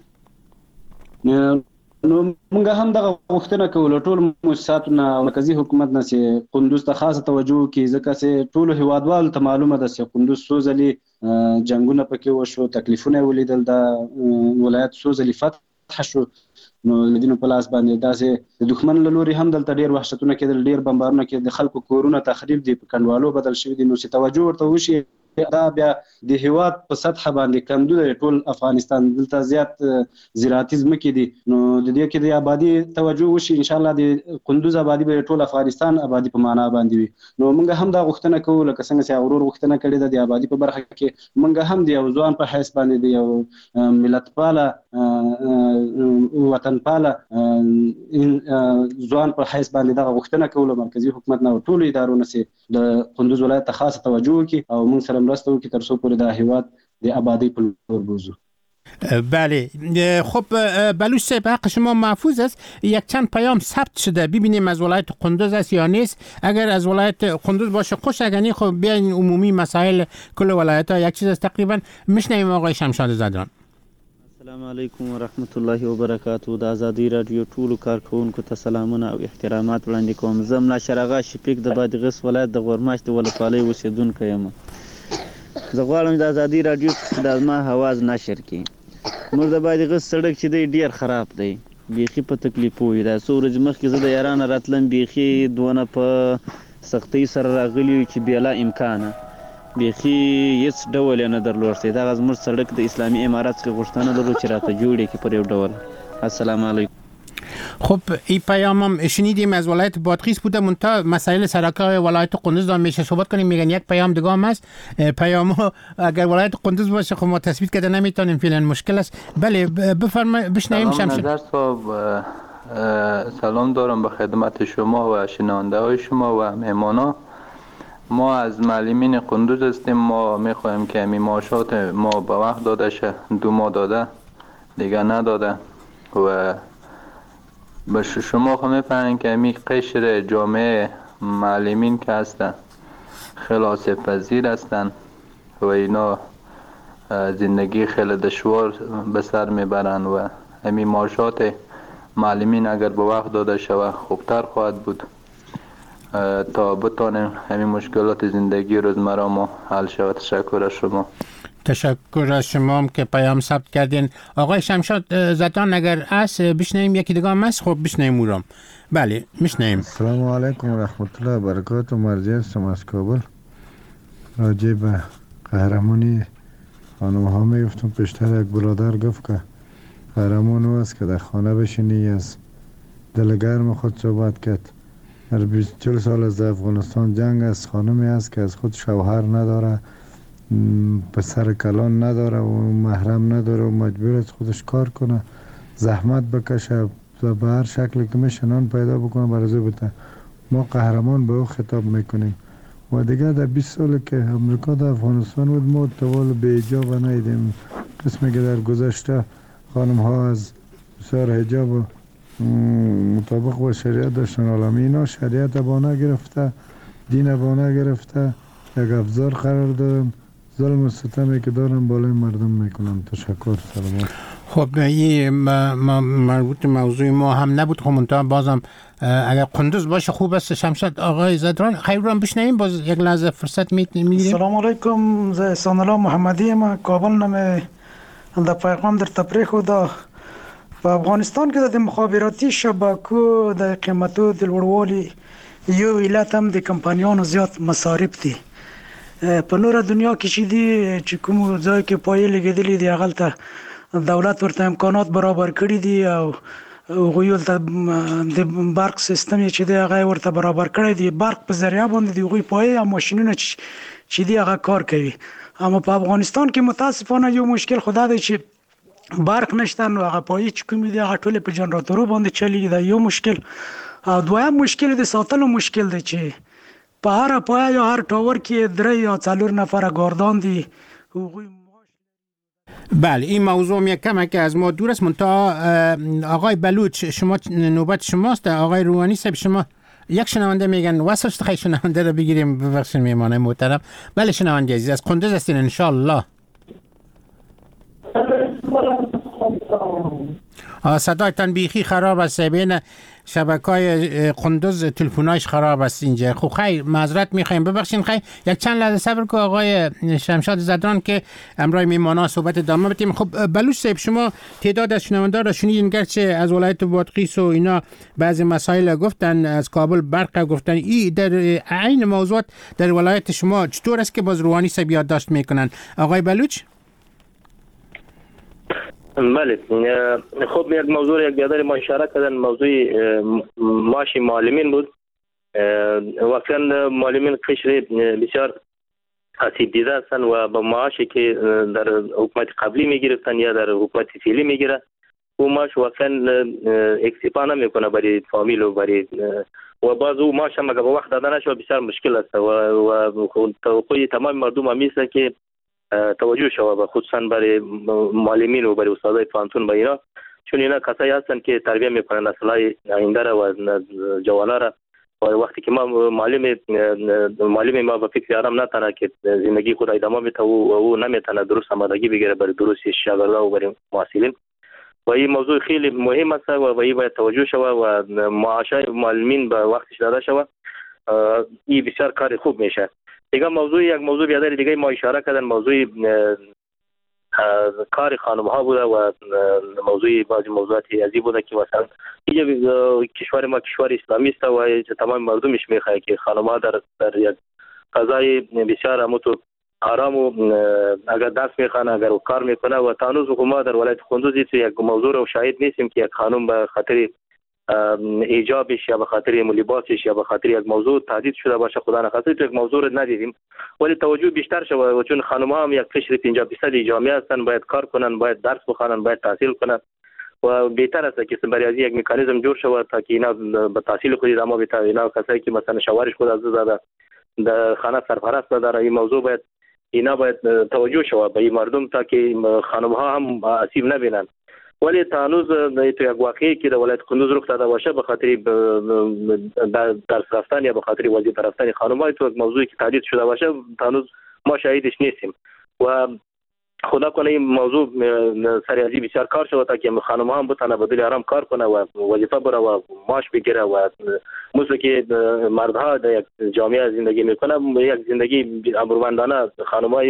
Speaker 6: نو موږ هم دغه غوښتنه کوله ټول مؤسساتونه او مرکزي حکومت نه چې قندوز ته خاصه توجه وکړي، ځکه چې ټولو هیوادوالو ته معلومه ده چې قندوز څو ځلې جنګونه پکې وشو، تکلیفونه یې ولیدل، دا ولایت څو ځلې فتح شو. نو د دینو په لاس باندې داسې د دښمن له لوري هم دلته ډېر وحشتونه کېدل، ډېر بمبارونه کېدل، د خلکو کورونه تخریب دي، په کنډوالو بدل شوي دي. نو چې توجه ورته وشي دا بیا د هیواد په سطح باندې کمدو دی. ټول افغانستان دلته زیات زراعتي ځمکې دي، نو د دې کې د آبادي توجه وشي، ان شاء الله د قندوز آبادي به ټول افغانستان آبادي په معنا باندې وي. نو موږ هم دا غوښتنه کوو لکه څنګه چې غرور غوښتنه کړې ده د آبادي په برخه کې. موږ هم د یو ځوان په حیث باندې د یو ملت پاله وطن پاله ځوان په حیث باندې دغه غوښتنه کوو مرکزي حکومت نه او ټولو ادارو نه چې د قندوز ولایت ته خاصه توجه وکړي او موږ سره مرسته وکړي تر څو پورې د هیواد د آبادی په لور بوزو.
Speaker 4: بله خب بلوچ صاحب حق شما محفوظ است. یک چند پیام ثبت شده، ببینیم از ولایت قندوز است یا نیست. اگر از ولایت قندوز باشه خوش، اگر نه خب بیاین عمومی مسائل کل ولایت ها یک چیز است تقریبا. میشنویم آقای شمشاد زدران.
Speaker 8: السلام علیکم ورحمت الله وبرکاته. د آزادی رادیو ټولو کارکونکو ته سلامونه او احترامات وړاندې کوم. زه ملا شرغا شفیق د بادغیس ولایت د غورماش د ولسوالۍ اوسیدونکی یم. زه غواړم د آزادی رادیو د ما هواز نشر کړي. موږ د بادغیس سړک چې دی ډیر خراب دی، بیخي په تکلیف وي. دا څو ورځې مخکې زه د یارانه راتلم، بیخي دونه په سختۍ سره راغلي چې بېلا امکانه، بیخي هیڅ ډول یې نه درلود. دغه زموږ سړک د اسلامي امارات څخه غوښتنه لرو چې راته جوړ کړي پر یو ډول. السلام علیکم.
Speaker 4: خب این پیام هم شنیدیم از ولایت بادغیس بوده، منتها مسائل سرکار ولایت قندوز دارم میشه صحبت کنیم. میگن یک پیام دیگه هم هست. پیام ها اگر ولایت قندوز باشه خب ما تثبیت کرده نمیتونیم، فعلا مشکل است. بله بفرمایید بشنویم. شمشیر
Speaker 9: نظر صاحب سلام دارم به خدمت شما و شنونده های شما و مهمانا. ما از معلمین قندوز هستیم. ما میخوایم که امی معاشات ما به وقت داده شه، 2 ماه داده دیگه نداده و به شما خواهم میفهمین که امی قشر جامعه معلمین که هستن خلاص پذیر هستن و اینا زندگی خیلی دشوار به سر میبرن و امی معاشات معلمین اگر به وقت داده شود خوبتر خواهد بود تا بتانیم همین مشکلات زندگی روزمره ما حل شود. تشکر از شما.
Speaker 4: تشکر از شما که پیام ثبت کردین. آقای شمشاد زدران اگر است بشنیم یکی دیگه هم است، خب بشنیم اورم. بله میشنیم.
Speaker 10: السلام علیکم و رحمت الله و برکاته. مرجع هستم از کابل. راجع به قهرمانی خانم ها میگفتم. پیشتر یک برادر گفت که قهرمان او است که در خانه بشینی، از دل گرم خود صحبت کرد. در 24 سال از افغانستان جنگ است، خانمی است که از خود شوهر نداره، پسر کلان نداره و محرم نداره و مجبور است خودش کار کنه، زحمت بکشه و به هر شکلی که میشه نان پیدا بکنه برای بده. ما قهرمان به او خطاب میکنیم. و دیگه در 20 سال که امریکا در افغانستان بود ما توال به حجاب ندیدیم. قسمی که در گذشته خانم ها از بسیار حجاب مطابق با شریعت داشتن، عالمی اینا شریعت بانه گرفته، دین بانه گرفته، یک افزار قرار دادن، ظلم و ستمی که دارن بالای مردم میکنن. تشکر. سلامت.
Speaker 4: خب این مربوط موضوع ما هم نبود، خب منتها بازم اگر قندوز باشه خوب است. شمشاد آقای زدران خیر رو هم بشنیم، باز یک لحظه فرصت میگیریم.
Speaker 11: سلام علیکم، زه احسان الله محمدی ما کابل نمه د پیغام در تفریح و دا په افغانستان کې د مخابراتي شبکو د قیمتو د لوړوالي یو علت هم د کمپنیانو زیات مصارف دي. په نوره دنیا کې چې دي چې کوم ځای کې پایې لګېدلې دي هغلته دولت ورته امکانات برابر کړي دي او هغوی ورته د برق سیستم چې دی هغه ورته برابر کړی دی. برق په ذریعه باندې د هغوی پایې او ماشینونه چې دی هغه کار کوي. اما په افغانستان کې متاسفانه یو مشکل خدا دی چې برق نشته، نو هغه پایې چې کومې دي هغه ټولې په جنراتورو باندې چلیږي. دا یو مشکل. او دویم مشکل د ساتلو مشکل دی چې په هر پایه یا هر ټاور کې 3 یا 4 نفره گاردان دي.
Speaker 4: بله این موضوع یک کمک از ما دور است. منتها آقای بلوچ شما نوبت شماست. آقای روحانی صاحب شما یک شنونده میگن وصل شد، خیلی شنونده رو بگیریم. ببخشید میمانه محترم. بله شنونده عزیز از قندوز هستین ان شاء الله. صدایتان بیخی خراب است، بین شبکه‌های قندوز تلفن‌هاش خراب است اینجا. خب خیر معذرت می‌خوایم، ببخشید. خیر یک چند لحظه صبر کن آقای شمشاد زدران که امروز میمانا صحبت ادامه بدیم. خب بلوچ صاحب شما تعداد از شنوندگان را شنیدین، گرچه از ولایت بادغیس و اینا بعضی مسائل گفتن، از کابل برق گفتن، این در عین موضوعات در ولایت شما چطور است که باز روحانی صاحب یادداشت میکنن؟ آقای بلوچ.
Speaker 5: بله خب یک موضوع یک بیادر ما اشاره کردن، موضوع معاش معلمین بود. واقعا معلمین قشر بسیار آسیب دیده هستند و با معاشی که در حکومت قبلی میگرفتن یا در حکومت فعلی میگیره او معاش واقعا اکتفا نمیکنه برای فامیل و برای و باز او معاش هم اگر به وقت داده نشه بسیار مشکل است و توقع تمام مردم هم است که توجه شود خصوصا برای معلمین و برای استادای پانتون با اینا، چون اینا کسایی هستند که تربیت میکنن نسل‌های آینده را و جوانان را. و وقتی که ما معلم ما به فکر آرام نتونه که زندگی خود ادامه بده و او نمیتونه درست آمادگی بگیره برای درست شاگردان و برای محصلین. و این موضوع خیلی مهم است و این باید توجه شود و معاشای معلمین به وقتش داده شود. این بسیار کار خوب میشه. دیگه یک موضوع بیادر دیگه ما اشاره کردن، موضوع کار خانم ها بوده و موضوع بعضی موضوعات عجیب بوده که مثلا اینجا کشور ما کشور اسلامی است و تمام مردمش میخواد که خانم ها در یک فضای بسیار اموتو آرام و اگر دست میخوانه اگر کار میکنه و تانوز حکومت در ولایت قندوز یک موضوع رو شاهد نیستیم که یک خانم به خاطر ایجابش یا به خاطر لباسش یا به خاطر یک موضوع تهدید شده باشه، خدا نخواسته یک موضوع رو ندیدیم. ولی توجه بیشتر شده و چون خانم‌ها هم یک قشر 50% جامعه هستند، باید کار کنن، باید درس بخوانن، باید تحصیل کنن و بهتر است که برای از یک مکانیزم جور شود تا که اینا به تحصیل خود ادامه بده. اینا کسایی که مثلا شوهرش خود از داده در خانه سرپرست داره، این موضوع باید اینا باید توجه شود به این مردم تا که خانم‌ها هم آسیب نبینن. ولی تا هنوز تو یک واقعی که در ولایت قندوز رخ داده باشه به خاطر درس رفتن یا به خاطر وظیفه رفتن خانم‌ها تو یک موضوعی که تهدید شده باشه تا هنوز ما شاهدش نیستیم و خدا کنه این موضوع سر ازی بسیار کار شده تا که خانم‌ها هم بتونه بدل آرام کار کنه و وظیفه بره و معاش بگیره و مثل که مردها در یک جامعه زندگی میکنه یک زندگی امروزمندانه خانم‌های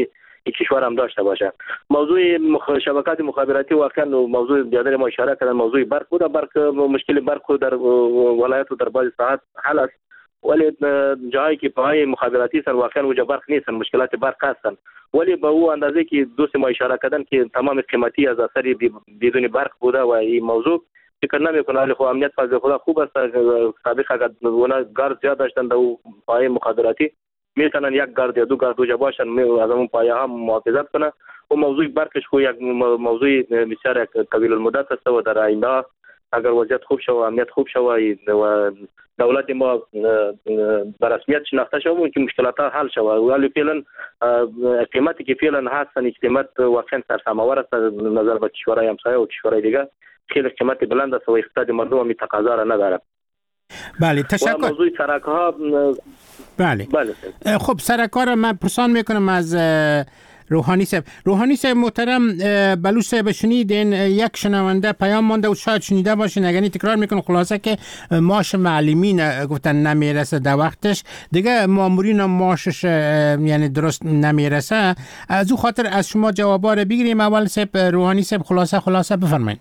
Speaker 5: کشور هم داشته باشه. موضوع شبکات مخابراتی واقعا موضوع زیاده ما اشاره کردن، موضوع برق بود. برق مشکل برق در ولایت و در بعض ساعات حل است، ولی جایی که پای مخابراتی سن واقعا وجه برق نیستن، مشکلات برق هستن، ولی به او اندازه که دوست ما اشاره کردن که تمام قیمتی از اثر بدون برق بوده و این موضوع فکر نمیکنه. ولی خب امنیت فضل خدا خوب است. سابق اگر اونا گارد زیاد داشتن در پای مخابراتی میتونن یک گارد یا دو گارد وجه باشن از اون پایه هم محافظت کنه. و موضوع برقش خو یک موضوع بسیار طویل المدت است و در آینده اگر وضعیت خوب شود، امنیت خوب شود و دولت ما به رسمیت شناخته شود که مشکلات حل شود. ولی فعلا قیمتی که فعلا هستن قیمت واقعا سرسام‌آور است نظر به کشورهای همسایه و کشورهای دیگه. خیلی قیمت بلند است و اقتصاد مردم هم تقاضا را نداره.
Speaker 4: بله تشکر.
Speaker 5: و موضوع سرک‌ها
Speaker 4: بله خب سرک‌ها را من پرسان میکنم از روحانی صاحب محترم. بلوچ صاحب شنیدین، یک شنونده پیام مانده و شاید شنیده باشین، اگر تکرار میکنم خلاصه که معاش معلمین گفتن نمیرسه در وقتش، دیگه مامورین هم معاشش یعنی درست نمیرسه. از او خاطر از شما جوابا رو بگیریم. اول صاحب روحانی صاحب خلاصه بفرمایید.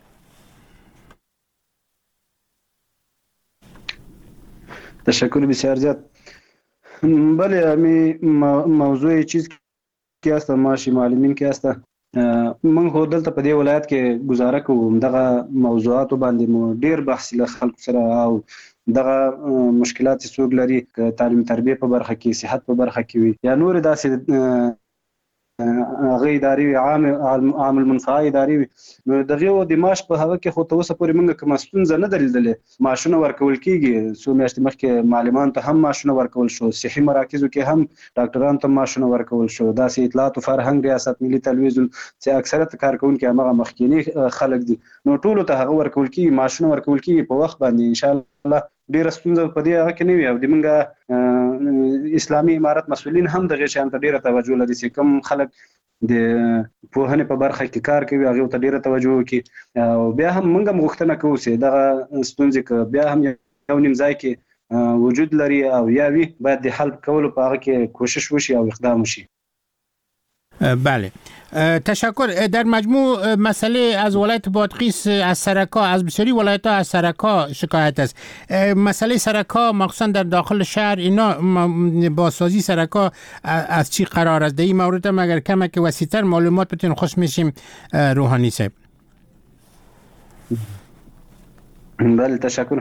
Speaker 6: تشکر بسیار زیاد. بله موضوع چیز که است معاش معلمین که است من خو دلته په دې ولایت کې گزاره کوم دغه موضوعات باندې مو ډیر بحث له خلکو سره او دغه مشکلات څوک لري ک تعلیم تربیه په برخه کې، صحت په برخه کې وي یا نور داسې غي اداري عام المنفعه اداري وي، نو دغه د معاش په هغه کې خو ته اوسه پورې موږ کوم ستونزه نه درلودلې. معاشونه ورکول کیږي، څو میاشتې مخکې معلمان ته هم معاشونه ورکول شو، صحي مراکزو کې هم ډاکټرانو ته معاشونه ورکول شو. داسې اطلاعات او فرهنګ ریاست ملي تلویزیون چې اکثریت کارکونکو هغه مخکینی خلک دي، نو ټولو ته هغه ورکول کیږي، معاشونه ورکول کیږي په وخت باندې. ان شاء الله ډیره ستونزه په دې هغه کې نه وي او د موږ اسلامي امارت مسؤلین هم دغه شان ته ډیره توجه لري چې کوم خلک د پوهنې په برخه کې کار کوي هغه ته ډیره توجه وکړي. او بیا هم موږ غوښتنه کوو چې دغه ستونزې ک بیا هم یو نیم ځای کې وجود لري او یا وی باید د حل کولو په هغه کې کوشش وشي او اقدام وشي.
Speaker 4: بله تشکر. در مجموع مسئله از ولایت بادغیس از سرکا، از بسیاری ولایت‌ها از سرکا شکایت است. مسئله سرکا مخصوصا در داخل شهر اینا بازسازی سرکا از چی قرار است؟ در این مورد هم اگر کمک وسیع‌تر معلومات بتونیم خوش میشیم روحانی صاحب.
Speaker 6: بله تشکر.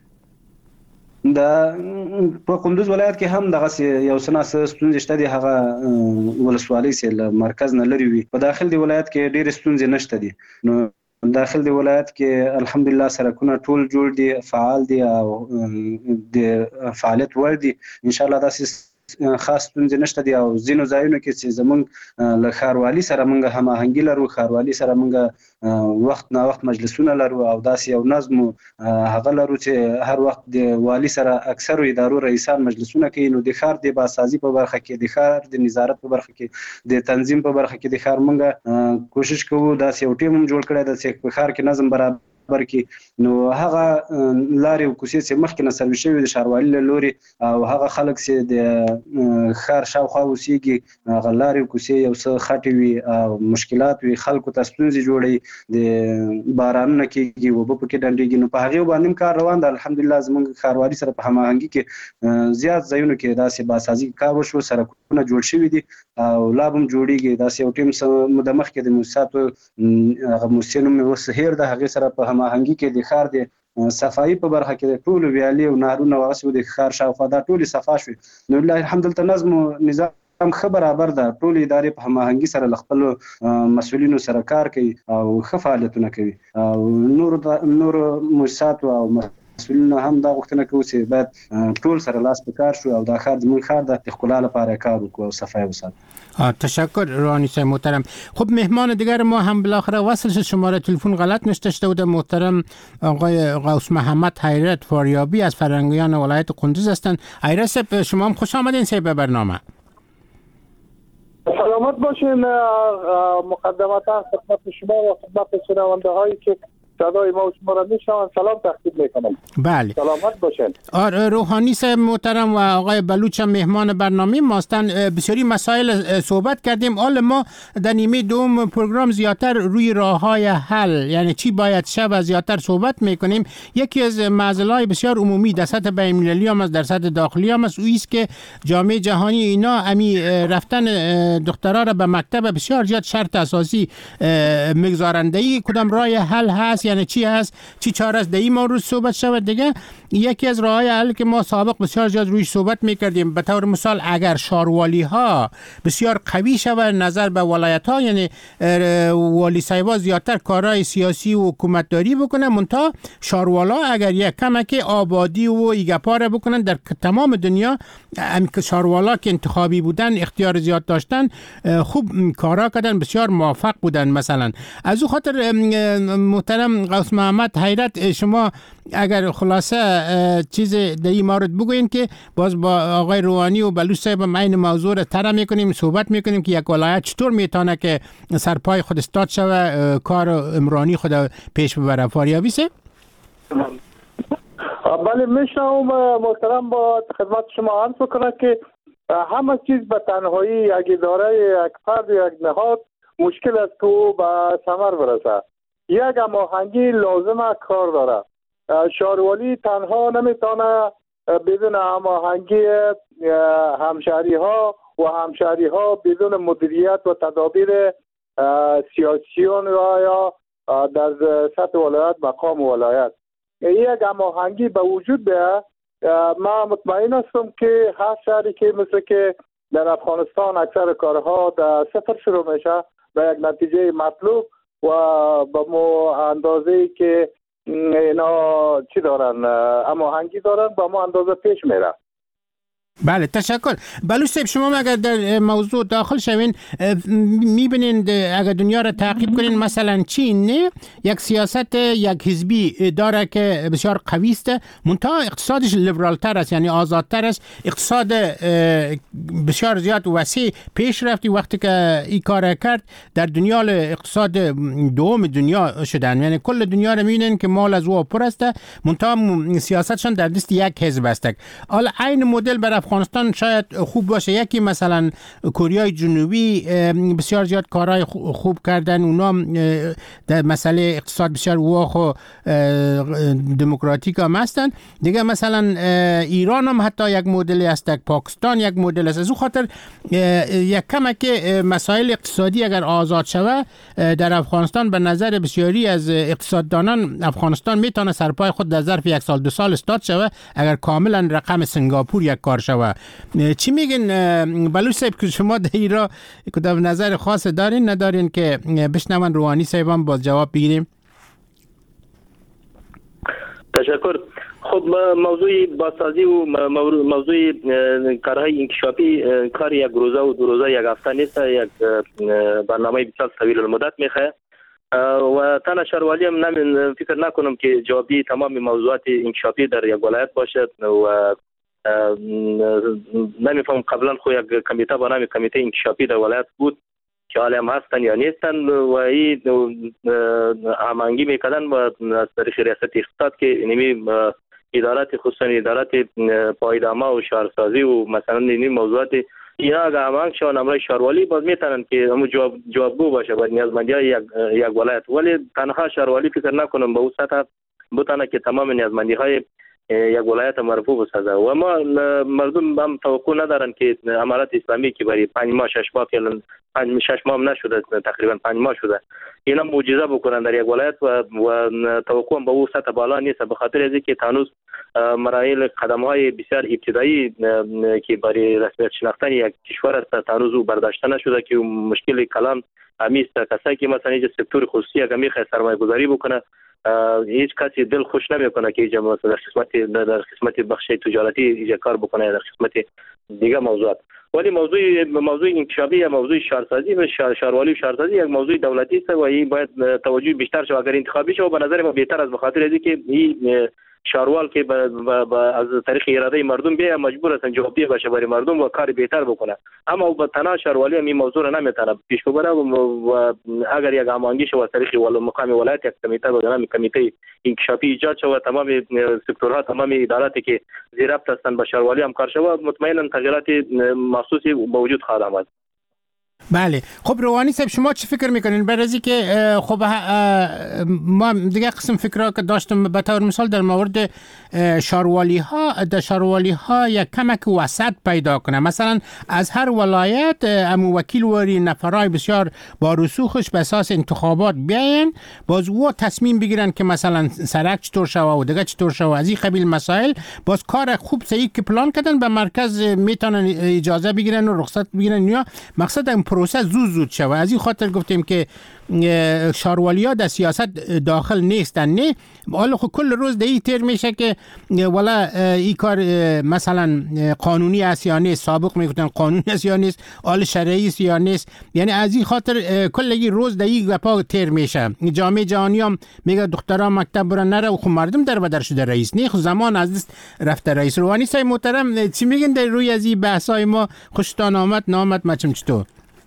Speaker 6: د په کندوز ولایت کې هم دغه یو سناسه ستونزې شته دي، هغه ولسوالۍ سره مرکز نه لري وي. په داخل دی ولایت کې ډېر ستونزې نشته دي، نو داخل دی ولایت کې الحمدلله سرکونه ټول جوړ دي، فعال دي او د فعالیت ور دي. ان شاء الله داسې خاص ستونزې نشته دي او ځینو ځایونو کې چې زمونږ له ښاروالي سره موږ هماهنګي لرو، ښاروالي سره موږ وخت نه وخت مجلسونه لرو او داسې یو نظم هغه لرو چې هر وخت د والي سره اکثر ادارو رئیسان مجلسونه کوي. نو د ښار د بازسازي په برخه کې، د ښار د نظارت په برخه کې، د تنظیم په برخه کې د ښار موږ کوشش کوو داسې یو ټیم هم جوړ کړی دی چې په ښار کې نظم برابر برکی. نو هغه لارې او کوڅې چې مخکې نه سروي شوي د ښاروالي له لوري او هغه خلک چې د ښار شاوخوا اوسېږي هغه لارې او کوڅې یو څه خټې وي او مشکلات وي، خلکو ته ستونزې جوړوي، د بارانونه کېږي، اوبه پکې ډنډېږي. نو په هغې باندې کار روان دی. الحمدلله زموږ ښاروالي سره په هماهنګي کې زیات ځایونو کې داسې بازسازي کار وشو، سرکونه جوړ شوي دي او لا به هم جوړېږي. داسې یو ټیم د مخکې د موسساتو هغه موسسې نوم یې اوس هیر ده، هغې سره په هماهنګي کې د ښار د صفایي په برخه کې د ټولو ویالې او نهرونه هغسې د ښار شاوخوا دا ټولې صفا شوې. نو لله الحمد دلته نظم او نظام ښه برابر ده. ټولې ادارې په هماهنګي سره له خپلو مسؤلینو سره کار کوي او ښه فعالیتونه کوي او نورو مؤسساتو او مسؤلینو هم دا غوښتنه کوي چې باید ټول سره لاس په کار شو او دا ښار زموږ ښار د ښکلا لپاره کار وکړو او صفای وساتو.
Speaker 4: تشکر روحانی صاحب محترم. خب مهمان دیگر ما هم بالاخره وصل شد، شماره تلفن غلط نوشته بوده. محترم آقای غوث محمد حیرت فاریابی از فرهنگیان ولایت قندوز هستند. حیرت صاحب شما هم خوش آمدین صاحب به برنامه.
Speaker 7: سلامت باشین. مقدمتا خدمت شما و خدمت شنونده هایی که صدای ما و شما را میشنوند. سلام تقدیم میکنم.
Speaker 4: بله
Speaker 7: سلامت باشین.
Speaker 4: روحانی صاحب محترم و آقای بلوچ مهمان برنامه ماستن. بسیاری مسائل صحبت کردیم. حال ما در نیمه دوم پروگرام زیادتر روی راههای حل، یعنی چی باید شه و زیادتر صحبت میکنیم. یکی از معضلات بسیار عمومی در سطح بین‌المللی هم است، در سطح داخلی هم است، اویست که جامعه جهانی اینا امی رفتن دخترها را به مکتب بسیار زیاد شرط اساسی میگذارنده‌ای. کدام راه حل هست، یعنی چی هست، چی چاره است، در این مورد صحبت شود. دیگه یکی از راه‌های حل که ما سابق بسیار زیاد رویش صحبت میکردیم، به طور مثال اگر شاروالی ها بسیار قوی شود نظر به ولایت ها، یعنی والی صاحبا زیادتر کارهای سیاسی و حکومتداری بکنن، منتها شاروالا اگر یک کمک آبادی و ایگپار بکنن در تمام دنیا، شاروالا که انتخابی بودن اختیار زیاد داشتن، خوب کارا کردن، بسیار موفق بودن. مثلا از او خاطر محترم غوث محمد حیرت، شما اگر خلاصه چیز در این مورد بگوین که باز با آقای روحانی و بلوچ صاحب این موضوع را طرح میکنیم، صحبت میکنیم که یک ولایت چطور میتونه که سرپای خود استاد شوه، کار عمرانی خود پیش ببره. فاریابی صاحب.
Speaker 7: بله میشنم محترم. با خدمت شما عرض کنم که همه چیز به تنهایی یک اداره، یک فرد، یک نهاد مشکل است تو به ثمر برسه. یک هماهنگی لازمه کار داره. شاروالی تنها نمیتونه بدون هماهنگی همشهری ها و همشهری ها بدون مدیریت و تدابیر سیاسیون یا در سطح ولایت مقام ولایت یک هماهنگی به وجود بیاید. ما مطمئن هستم که هر شهری که مثل که در افغانستان اکثر کارها در صفر شروع میشه به یک نتیجه مطلوب و به مو اندازه‌ای که اینا چی دارن، هماهنگی دارن، با ما اندازه پیش میره.
Speaker 4: بله تشکر. بلوچ صاحب شما اگر در موضوع داخل شوین میبینید اگر دنیا را تعقیب کنین، مثلا چین یک سیاست یک حزبی داره که بسیار قوی است، منتها اقتصادش لیبرال تر است، یعنی آزادتر است، اقتصاد بسیار زیاد وسیع پیش رفتی. وقتی که این کار کرد در دنیا اقتصاد دوم دنیا شدن، یعنی کل دنیا را میبینین که مال از او پر است، منتها سیاستشان در دست یک حزب است. حالا این مدل برای افغانستان شاید خوب باشه. یکی مثلا کره جنوبی بسیار زیاد کارهای خوب کردن، اونا در مسئله اقتصاد بسیار واخ و دموکراتیک هم هستن. دیگه مثلا ایران هم حتی یک مدلی است، پاکستان یک مدل است. از اون خاطر یک کمک مسائل اقتصادی اگر آزاد شوه در افغانستان، به نظر بسیاری از اقتصاددانان افغانستان میتونه سرپای خود در ظرف یک سال دو سال استاد شوه اگر کاملا رقم سنگاپور یک کار شوه. چی میگن بلوچ صاحب که شما در ایران کدام نظر خاص دارین ندارین که بشنون روحانی صاحب هم باز جواب بگیریم؟
Speaker 5: تشکر. خب موضوع بازسازی و موضوع کارهای انکشافی کار یک روزه و دو روزه یک هفته نیست، یک برنامه بسیار طویل المدت میخواد و تن شاروالی هم فکر نکنم که جوابی تمام موضوعات انکشافی در یک ولایت باشد و نمیفهم قبلا خو یک کمیته با نام کمیته انکشافی در ولایت بود که حالا هم هستن یا نیستن و این هماهنگی میکردن و از طریق ریاست اقتصاد که نمی ادارات خصوصا ادارات پایدامه و شهرسازی و مثلا این موضوعات اینا اگر هماهنگ شون امرای شاروالی باز میتونن که همون جوابگو باشه با نیازمندی های یک ولایت، ولی تنها شاروالی فکر نکنم به اون سطح بتونه که تمام نیازمندی های یک ولایت مرفوع بسازه و ما مردم هم توقع ندارن که امارات اسلامی که برای 5 ماه 6 ماه فعلا 5-6 ماه هم نشده، تقریبا 5 ماه شده، اینا معجزه بکنن در یک ولایت و توقع هم به اون سطح بالا نیست، به خاطر از اینکه هنوز مراحل قدم های بسیار ابتدایی که برای رسمیت شناختن یک کشور است هنوز او برداشته نشده که مشکل کلان همیست. کسایی که مثلا اینجا سکتور خصوصی اگر میخواد سرمایه گذاری بکنه هیچ کسی دل خوش نمیکنه که اینجا مثلا در قسمت بخش تجارتی اینجا کار بکنه، در قسمت دیگه موضوعات. ولی موضوع انکشافی یا موضوع شهرسازی و شهروالی و شهرسازی یک موضوع دولتی است و این باید توجه بیشتر شه. اگر انتخابی شه به نظر ما بهتر است، به خاطر اینکه این شاروال که از طریق اراده مردم بیا مجبور هستن جوابدهی باشه برای مردم و کار بهتر بکنه. اما با تنها شارولی هم این موضوع را نمیتونه پیش ببره و اگر یک هماهنگی شود از طریق مقام ولایت یک کمیته به نام کمیته انکشافی ایجاد شود، تمام سکتورها تمام اداراتی که زیر ربط هستند با شارولی هم کار شود، مطمئنا تغییرات محسوسی به وجود خواهد آمد.
Speaker 4: بله. خب روحانی صاحب شما چی فکر میکنین؟ برای از اینکه خب ما دیگه قسم فکرها که داشتم به طور مثال در مورد شاروالی ها یک کمک وسط پیدا کنه، مثلا از هر ولایت وکیل وری نفرای بسیار با رسوخش به اساس انتخابات بیاین، باز و تصمیم بگیرن که مثلا سرک چطور شوه و دیگه چطور شوه، از این قبیل مسائل. باز کار خوب صحیح که پلان کردن به مرکز میتونن اجازه بگیرن و رخصت بگیرن، یا مقصد این پروسه زود شوه. از این خاطر گفتیم که شاروالی‌ها در سیاست داخل نیستن. نه حالا خب کل روز در این تیر میشه که ولا این کار مثلا قانونی است یا نیست، سابق میگفتن قانونی است یا نیست، آل شرعی است یا نیست. یعنی از این خاطر کل روز در این گپا تیر میشه. جامعه جهانی هم میگه دخترها مکتب برن نره و خب مردم در بدر شده رئیس، نه خب زمان از دست رفته رئیس. روحانی صاحب محترم چی میگن در روی از این بحثای ما؟ خوشتان آمد نامد مچم چطور؟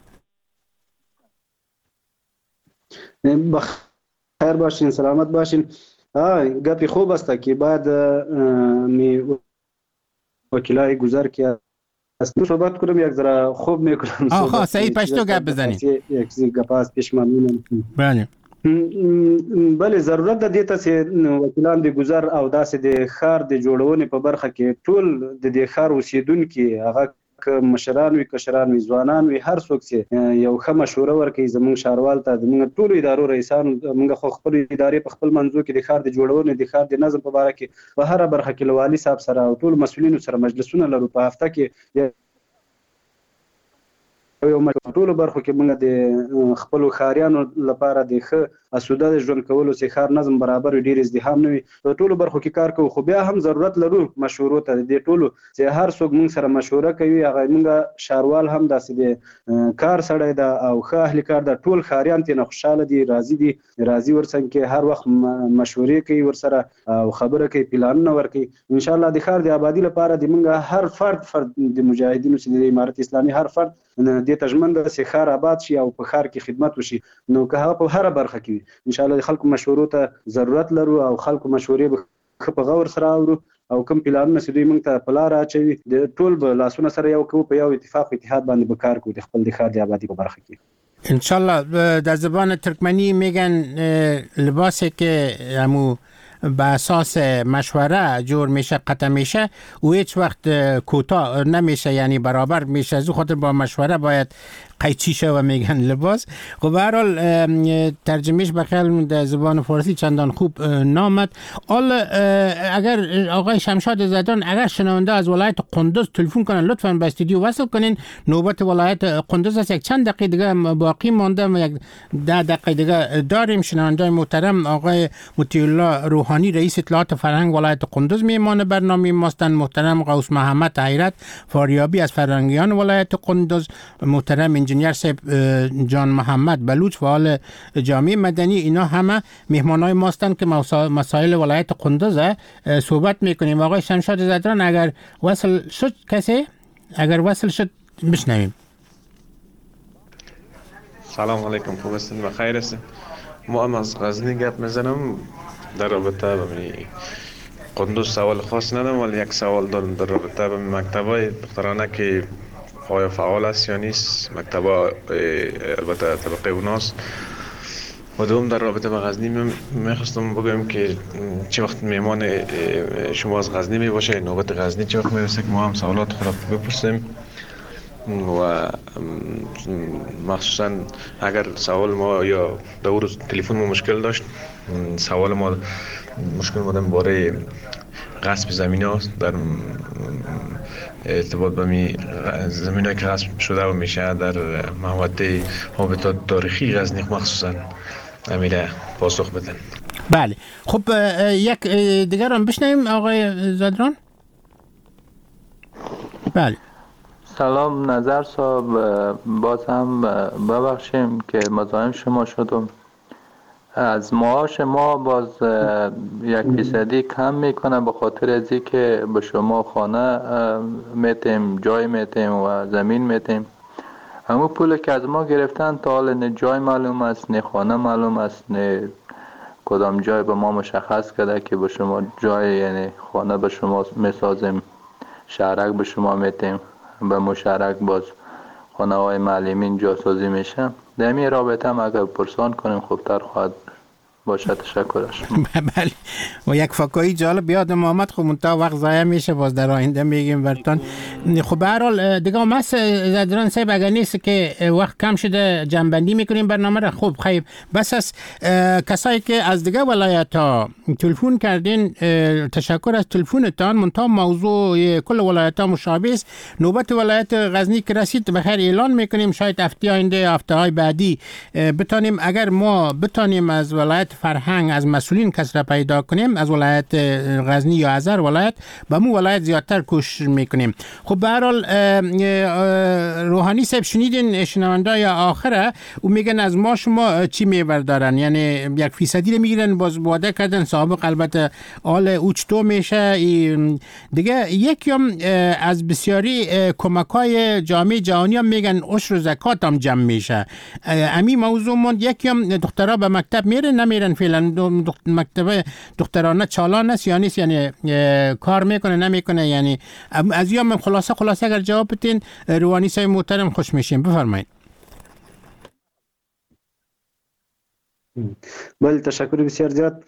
Speaker 6: بخیر باشین، سلامت باشین. گپی خوب است که بعد می وکیلای گذر که از صحبت کنم یک ذره خوب میکنم.
Speaker 4: آخه صحیح پشتو گپ بزنید.
Speaker 6: یک چیزی گپ است پیش ممنونم.
Speaker 4: بله.
Speaker 6: بله ضرورت ده دیتا چې وکیلان د گذر او داسې د ښار د جوړونې په برخه کې ټول د دې ښار اوسیدونکي هغه که مشران وي کشران وي ځوانان وي هر څوک چې یو ښه مشوره ورکوي زموږ ښاروال ته، زموږ ټولو ادارو رئیسان، موږ خو خپل ادارې په خپل منځو کې د ښار د جوړونې د ښار د نظم په باره کې په هره برخه کې له والي صاحب سره او ټولو مسؤلینو سره مجلسونه لرو. په هفته کې یو ټولو برخو کې موږ د خپلو ښاریانو لپاره د ښه اسوده ژوند کولو چې ښار نظم برابر وي، ډېر ازدحام نه وي، په ټولو برخو کې کار کوو. خو بیا هم ضرورت لرو مشورو ته. د ټولو چې هر څوک موږ سره مشوره کوي، هغه موږ ښاروال هم داسې د کار سړی ده او ښه اهلي کار ده. ټول ښاریان ترې خوشحاله دي، راضي ورڅنګ کې هر وخت مشورې کوي ورسره او خبره کوي، پلانونه ورکوي. انشاءالله د ښار د آبادي لپاره د موږ هر فرد د مجاهدینو چې د امارت اسلامي هر فرد دې ته ژمن ده چې ښار آباد شي او په ښار کې خدمت وشي. نو که هغه په هره برخه کې وي، انشاءالله د خلکو مشورو ته ضرورت لرو او خلکو مشورې به ښه په غور سره اورو او کوم پلانونه چې دوی موږ ته په لاره اچوي د ټول به لاسونه سره یو کوو، په یو اتفاق و اتحاد باندې به کار کوو د خپل د ښار د آبادی په برخه کې.
Speaker 4: انشالله در زبان ترکمنی میگن لباسی که همو به اساس مشوره جور میشه قطع میشه و هیچ وقت کوتاه نمیشه، یعنی برابر میشه. از خاطر با مشوره باید قیچی شه و میگن لباس. خب به هر حال ترجمهش به خیال در زبان فارسی چندان خوب نامد. اگر آقای شمشاد زدان اگر شنونده از ولایت قندوز تلفن کنن لطفاً به استودیو وصل کنین. نوبت ولایت قندوز است. یک چند دقیقه دیگه باقی مانده، یک 10 دقیقه دیگه داریم. شنونده محترم آقای مطیع الله روحانی رئیس اطلاعات فرهنگ ولایت قندوز میهمان برنامه ماستن. محترم قوس محمد حیرت فاریابی از فرهنگیان ولایت قندوز، محترم انجینیر صاحب جان محمد بلوچ فعال جامعه مدنی، اینا همه مهمانای ماستن که مسائل ولایت قندوز صحبت میکنیم. آقای شمشاد زدران اگر وصل شد اگر وصل شد بشنویم.
Speaker 12: سلام علیکم، خوب هستین؟ بخیر هستین؟ ما هم از غزنی گپ میزنم در رابطه با قندوز. سوال خاص ندارم ولی یک سوال دارم در رابطه با مکتبای دخترانه که آیا فعال است یا نیست. مکتبا البته طبقه اوناست. و دوم در رابطه با غزنی میخواستم بگم که چه وقت میمان شما از غزنی میباشه، نوبت غزنی چه وقت میرسه که ما هم سوالات خود بپرسیم. و مخصوصا اگر سوال ما یا دور تلفن ما مشکل داشت، سوال ما مشکل بودن باره غصب زمین ها در ارتباط با زمین ها که غصب شده و میشه در محوطه حابطات تاریخی غزنی مخصوصا امیره پاسخ بدن.
Speaker 4: بله خب یک دیگر هم بشنیم آقای زدران. بله
Speaker 9: سلام نظر صاحب، باز هم ببخشیم که مزاحم شما شدم. از معاش ما باز 1% کم میکنه، به خاطر از که به شما خانه میتیم، جای میتیم و زمین میتیم. همون پول که از ما گرفتن تا حال نه جای معلوم است، نه خانه معلوم است، نه کدام جای به ما مشخص کرده که به شما جای، یعنی خانه به شما میسازیم، شهرک به شما میتیم، به مشترک باز خانه های معلمین جاسازی میشه. در این رابطه هم اگر پرسان کنیم خوبتر خواهد باشه. تشکرش.
Speaker 4: بله. و یک فکایی جالب یادم آمد، خب منتها وقت ضایع میشه، باز در آینده میگیم برتون. خب به هر حال دیگه مس زدران صاحب اگر نیست که وقت کم شده جنبندی میکنیم برنامه را. خوب خیلی بس از کسایی که از دیگه ولایت ها تلفن کردین، تشکر از تلفنتان. منتها موضوع کل ولایت ها مشابه است. نوبت ولایت غزنی که رسید بخیر اعلان میکنیم، شاید هفته آینده، هفته های بعدی بتانیم، اگر ما بتانیم از ولایت فرهنگ از مسئولین کس را پیدا کنیم، از ولایت غزنی یا از هر ولایت به مو ولایت زیادتر کوشش میکنیم. خب به هر حال روحانی صاحب شنیدین شنونده آخره و میگن از ما شما چی میبردارن، یعنی 1% رو میگیرن، باز وعده کردن سابق البته آل اوچتو میشه دیگه. یکیم از بسیاری کمکای جامعه جهانی هم میگن عشر و زکات هم جمع میشه. امی موضوع موند. یکیم دخترها به مکتب میرن نمیرن فعلا، مکتب دخترانه چالان است یا نیست، یعنی کار میکنه نمیکنه، یعنی از یام خلاصه اگر جواب بدین روحانی صاحب محترم خوش میشیم. بفرمایید.
Speaker 6: بله تشکر بسیار زیاد.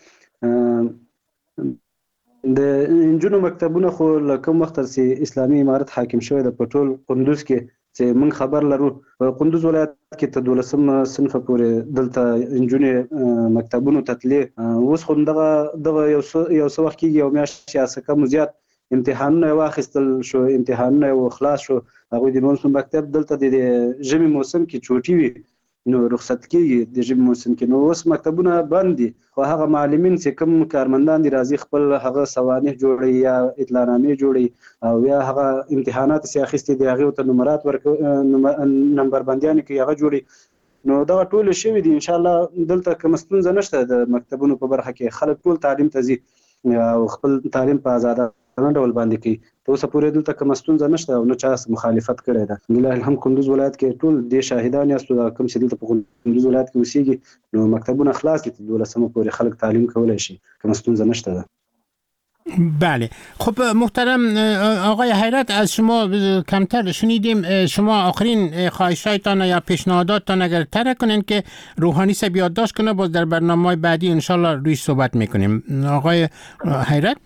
Speaker 6: د انجونو مکتبونه خو لکه وخت چې اسلامي امارت حاکم شوی د پټول قندوز کې چې موږ خبر لرو، قندوز ولایت کې ته 12 صنف پورې دلته انجونې مکتبونو ته تلې. اوس خو دغه یو څه وخت کېږي، یو میاشت یا څه کم زیات امتحانونه واخیستل شو، امتحانونه خلاص شو. هغوی د نونس مکتب دلته د ژمي موسم کې چوټي وي، نو رخصت کېږي د ژمي موسم کې. نو اوس مکتبونه بند دي، خو هغه معلمین چې کوم کارمندان دي راځي خپل هغه سوانح جوړي یا اطلاعنامې جوړي او یا هغه امتحانات چې اخیستي دي هغه ته نمرات نمبر بندیان کې هغه جوړي. نو دا ټول شوی دي. ان شاء الله دلته کوم ستونزه نشته د مکتبونو په برخه کې. خلک ټول تعلیم ته ځي او خپل تعلیم په آزاد ډول باندې کوي. ته اوسه پورې دلته کوم ستونزه نشته او نه چا مخالفت کړی ده. لله الحمد کندوز ولایت کې ټول د شاهدان یاستو دا کوم چې دلته په کندوز ولایت کې اوسېږي، نو مکتبونه خلاص دي، 12 پورې خلک تعلیم کولی شي، کوم ستونزه نشته ده.
Speaker 4: بله. خب محترم آقای حیرت، از شما کمتر شنیدیم. شما آخرین خواهشاتتان یا پیشنهاداتتان اگر طرح کنین که روحانی صاحب یادداشت کنه، باز در برنامه‌های بعدی ان شاء الله رویش صحبت میکنیم. آقای حیرت.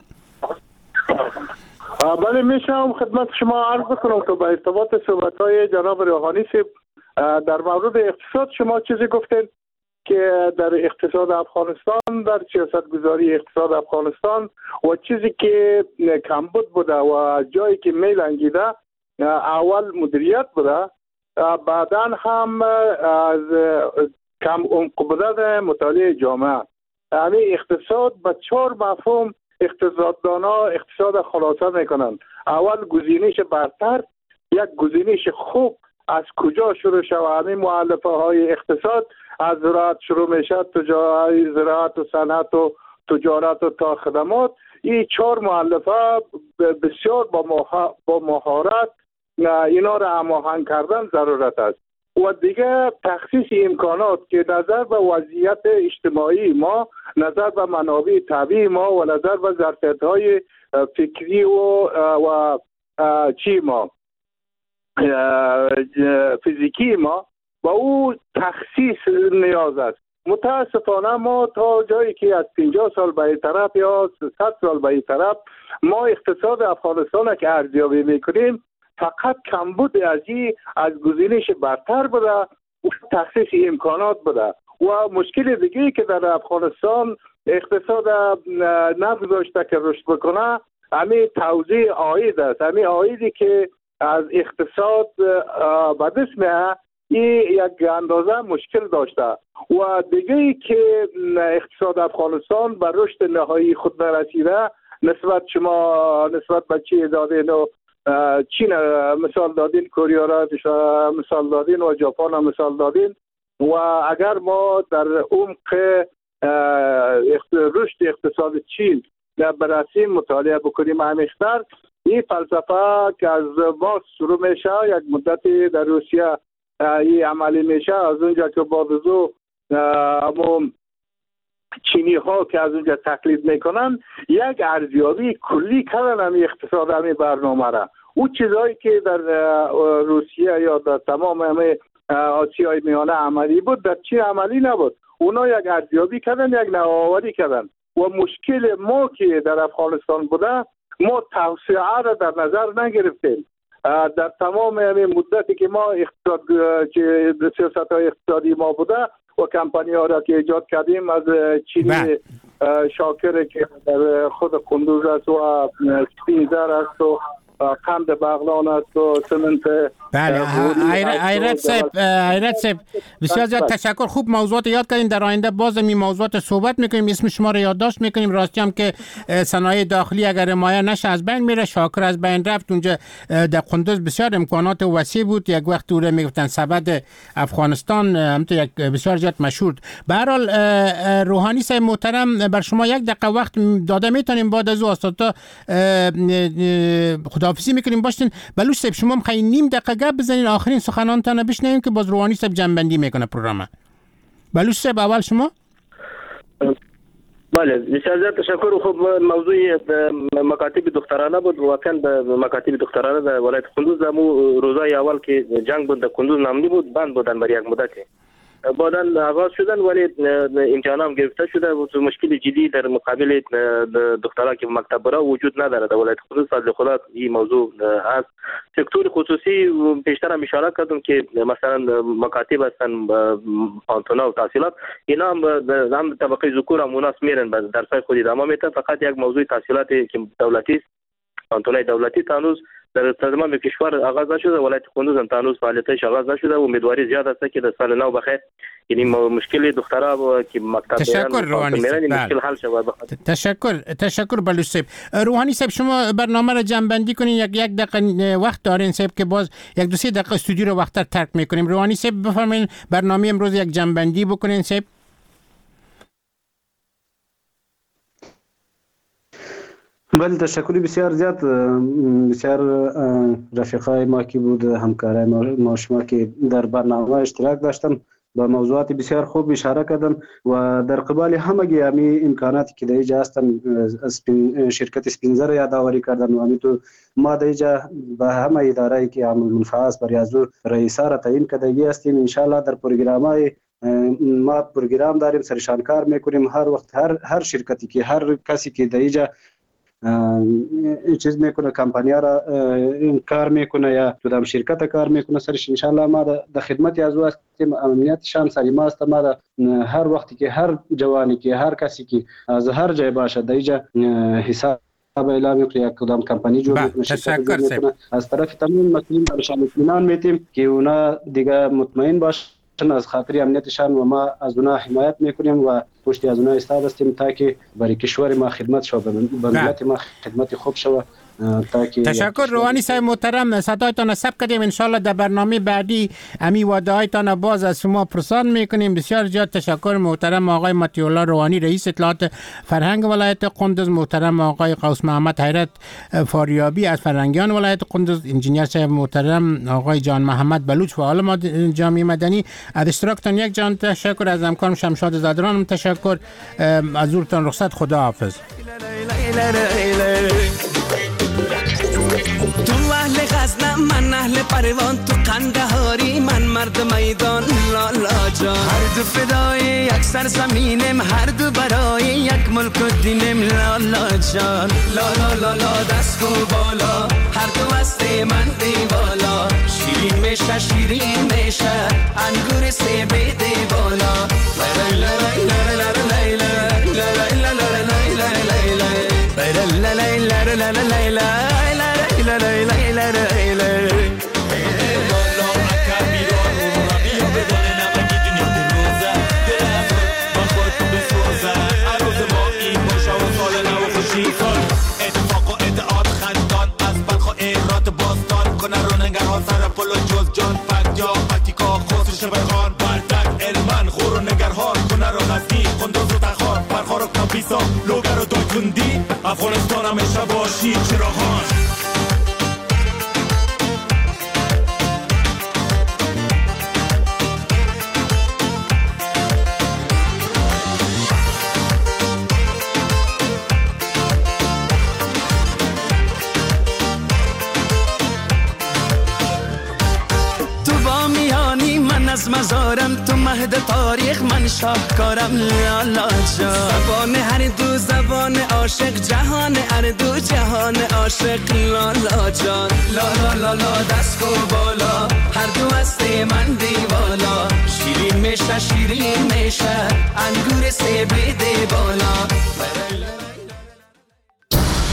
Speaker 13: بله میشم خدمت شما عرض بکنم که با ارتباط صحبت‌های جناب روحانی صاحب در مورد اقتصاد شما چیزی گفتین که در اقتصاد افغانستان، در سیاست گذاری اقتصاد افغانستان و چیزی که کمبود بوده و جایی که میلنگیده اول مدیریت بوده، بعدا هم از کم عمق بودن مطالعه جامعه. همین اقتصاد به 4 مفهوم اقتصاددانا اقتصاد خلاصه میکنن. اول گزینش برتر، یک گزینش خوب از کجا شروع شود. همین مؤلفه های اقتصاد از زراعت شروع میشه، زراعت و صنعت و تجارت و تا خدمات. این 4 مؤلفه بسیار با مهارت اینا را هماهنگ کردن ضرورت است. و دیگه تخصیص امکانات که نظر به وضعیت اجتماعی ما، نظر به منابع طبیعی ما و نظر به ظرفیت‌های فکری و چی ما فیزیکی ما و او تخصیص نیاز است. متاسفانه ما تا جایی که از 50 سال به این طرف یا 100 سال به این طرف ما اقتصاد افغانستان که ارزیابی میکنیم فقط کمبود از گزینش برتر بوده و تخصیص امکانات بوده. و مشکل دیگه که در افغانستان اقتصاد نگذاشته که رشد بکنه همین توزیع عاید است. همین عایدی که از اقتصاد به دست میاد این یک اندازه مشکل داشته. و دیگه که اقتصاد افغانستان به رشد نهایی خود نرسیده، نسبت به چی دادین و چین مثال دادین، کره را مثال دادین و ژاپن مثال دادین. و اگر ما در عمق رشد اقتصاد چین بررسی مطالعه بکنیم عمیق‌تر، این فلسفه که از باز شروع میشه یک مدتی در روسیه این عملی میشه، از اونجا که بازو چینی ها که از اونجا تقلید میکنن یک ارزیابی کلی کردن همی اقتصاد همی برنامه را. او چیزهایی که در روسیه یا در تمام همه آسیای میانه عملی بود در چین عملی نبود. اونا یک ارزیابی کردن، یک نوآوری کردن و مشکل ما که در افغانستان بوده، ما توسعه را در نظر نگرفتیم. در تمام همین مدتی که ما سیاست های اقتصادی ما بوده و کمپانی ها را که ایجاد کردیم، از چینی شاکر که در خود کندوز است و سپینزر است و قند بغلان است و سمنت.
Speaker 4: بله، ایرت صاحب بسیار زیاد تشکر. خوب موضوعات یاد کردین. در آینده باز می موضوعات صحبت میکنیم، اسم شما رو یادداشت میکنیم. راستی هم که صنایع داخلی اگر مایه نشه از بین میره. شاکر از بین رفت. اونجا در قندوز بسیار امکانات وسیع بود. یک وقت دوره میگفتن سبد افغانستان، همونطور یک بسیار زیاد مشهور. به هر حال روحانی صاحب محترم، بر شما یک دقیقه وقت داده میتونیم. بعد از او استاد خداحافظی میکنیم. باشین بلوچ صاحب، شما میخواین نیم دقیقه گپ بزنین، آخرین سخنانتان بشنویم که باز روحانی صاحب جنبندی میکنه پروگرام. بلوچ صاحب اول شما.
Speaker 5: بله، بسیار زیاد تشکر. خب موضوع مکاتب دخترانه بود. واقعا مکاتب دخترانه در ولایت کندوز دمو روزای اول که جنگ بود در کندوز نامنی بود، بند بودن برای یک مدتی. بعداً آغاز شدن ولی امتحان هم گرفته شده و مشکل جدی در مقابل دخترها که مکتب برا وجود نداره در ولایت کندوز. فضل خدا این موضوع است. سکتور خصوصی پیشتر هم اشاره کردم که مثلا مکاتب هستن، پانتونا و تحصیلات، اینا هم طبقه ذکور هم اوناس میرن درسای خودی ادامه میتن. فقط یک موضوع تحصیلات که دولتی است، پانتونای دولتی تانوز در تمام کشور آغاز نشده. ولایت کندوز هم تانوز فعالیتش آغاز نشده و امیدواری زیاد است که در سال نو بخیر یعنی مشکل دخترها که مکتب
Speaker 4: تشکر روحانی صاحب.
Speaker 5: مشکل حل شود.
Speaker 4: تشکر بلوچ صاحب. روحانی صاحب شما برنامه را جمع بندی کنین. یک دقیقه وقت دارین صاحب که باز یک دو سه دقیقه استودیو رو وقتتر ترک میکنیم. روحانی صاحب بفرمایید برنامه امروز یک جمع بندی بکنین صاحب.
Speaker 6: بله، تشکر بسیار زیاد. بسیار رفیقای ما که بود، همکارای ما شما که در برنامه اشتراک داشتن، با موضوعات بسیار خوب اشاره کردن و در قبال همگی همی امکاناتی که در اینجا هستن شرکت سپینزر یادآوری کردن و همینطور ما در اینجا به همه اداره‌ای که عامل منفعه است برای از رئیسا را تعیین کردگی هستیم. انشاءالله در پروگرام‌های ما پروگرام داریم، سرشان کار میکنیم. هر وقت هر شرکتی که هر کسی که در اینجا چیز میکنه، کمپانی را کار میکنه یا تو شرکت کار میکنه، سرش انشالله ما در خدمت از او هستیم. امنیت شان سری ما است. ما هر وقتی که هر جوانی که هر کسی که از هر جای باشه در اینجا حساب اعلام میکنه، یک کدام کمپانی جور میکنه، شرکت جور میکنه، از طرف تمام مسئولین برشان اطمینان میتیم که اونا دیگه مطمئن باشه از خاطر امنیتشان و ما از اونا حمایت میکنیم و پشت از اونا ایستاده هستیم تا که برای کشور ما خدمت شود، به ملت ما خدمت خوب شود.
Speaker 4: تشکر روحانی صاحب محترم. صدایتان ثبت کردیم. انشالله در برنامه بعدی امی وعده هایتان باز از شما پرسان میکنیم. بسیار زیاد تشکر محترم آقای مطیع الله روحانی رئیس اطلاعات فرهنگ ولایت قندوز، محترم آقای قوس محمد حیرت فاریابی از فرهنگیان ولایت قندوز، انجینیر صاحب محترم آقای جان محمد بلوچ فعال جامعه مدنی. از اشتراکتان یک جان تشکر. از همکارم شمشاد زادران تشکر. از حضورتان رخصت. خدا حافظ.
Speaker 14: تو اهل غزنم، من اهل پروان، تو قندهاری، من مرد میدان. لالا جان هر دو فدای یک سرزمینم، هر دو برای یک ملک و دینم. لالا جان لالا لالا دست و بالا، هر دو هست من دیوالا. شیرین میشه شیرین میشه انگور سیب دیوالا. جان فکیا پتیکا خسرو شبخان بردک علمان خور و نگرهان کنر و غزنی قندوز و
Speaker 15: باشی افغانستان همیشه باشی چراغان
Speaker 14: از مزارم تو مهد تاریخ من شاهکارم لالا جان زبان هر دو زبان عاشق جهان هر دو جهان عاشق لالا جان لالا لالا دست و بالا هر دو هست من دیوالا شیرین میشه انگور سیب ده بالا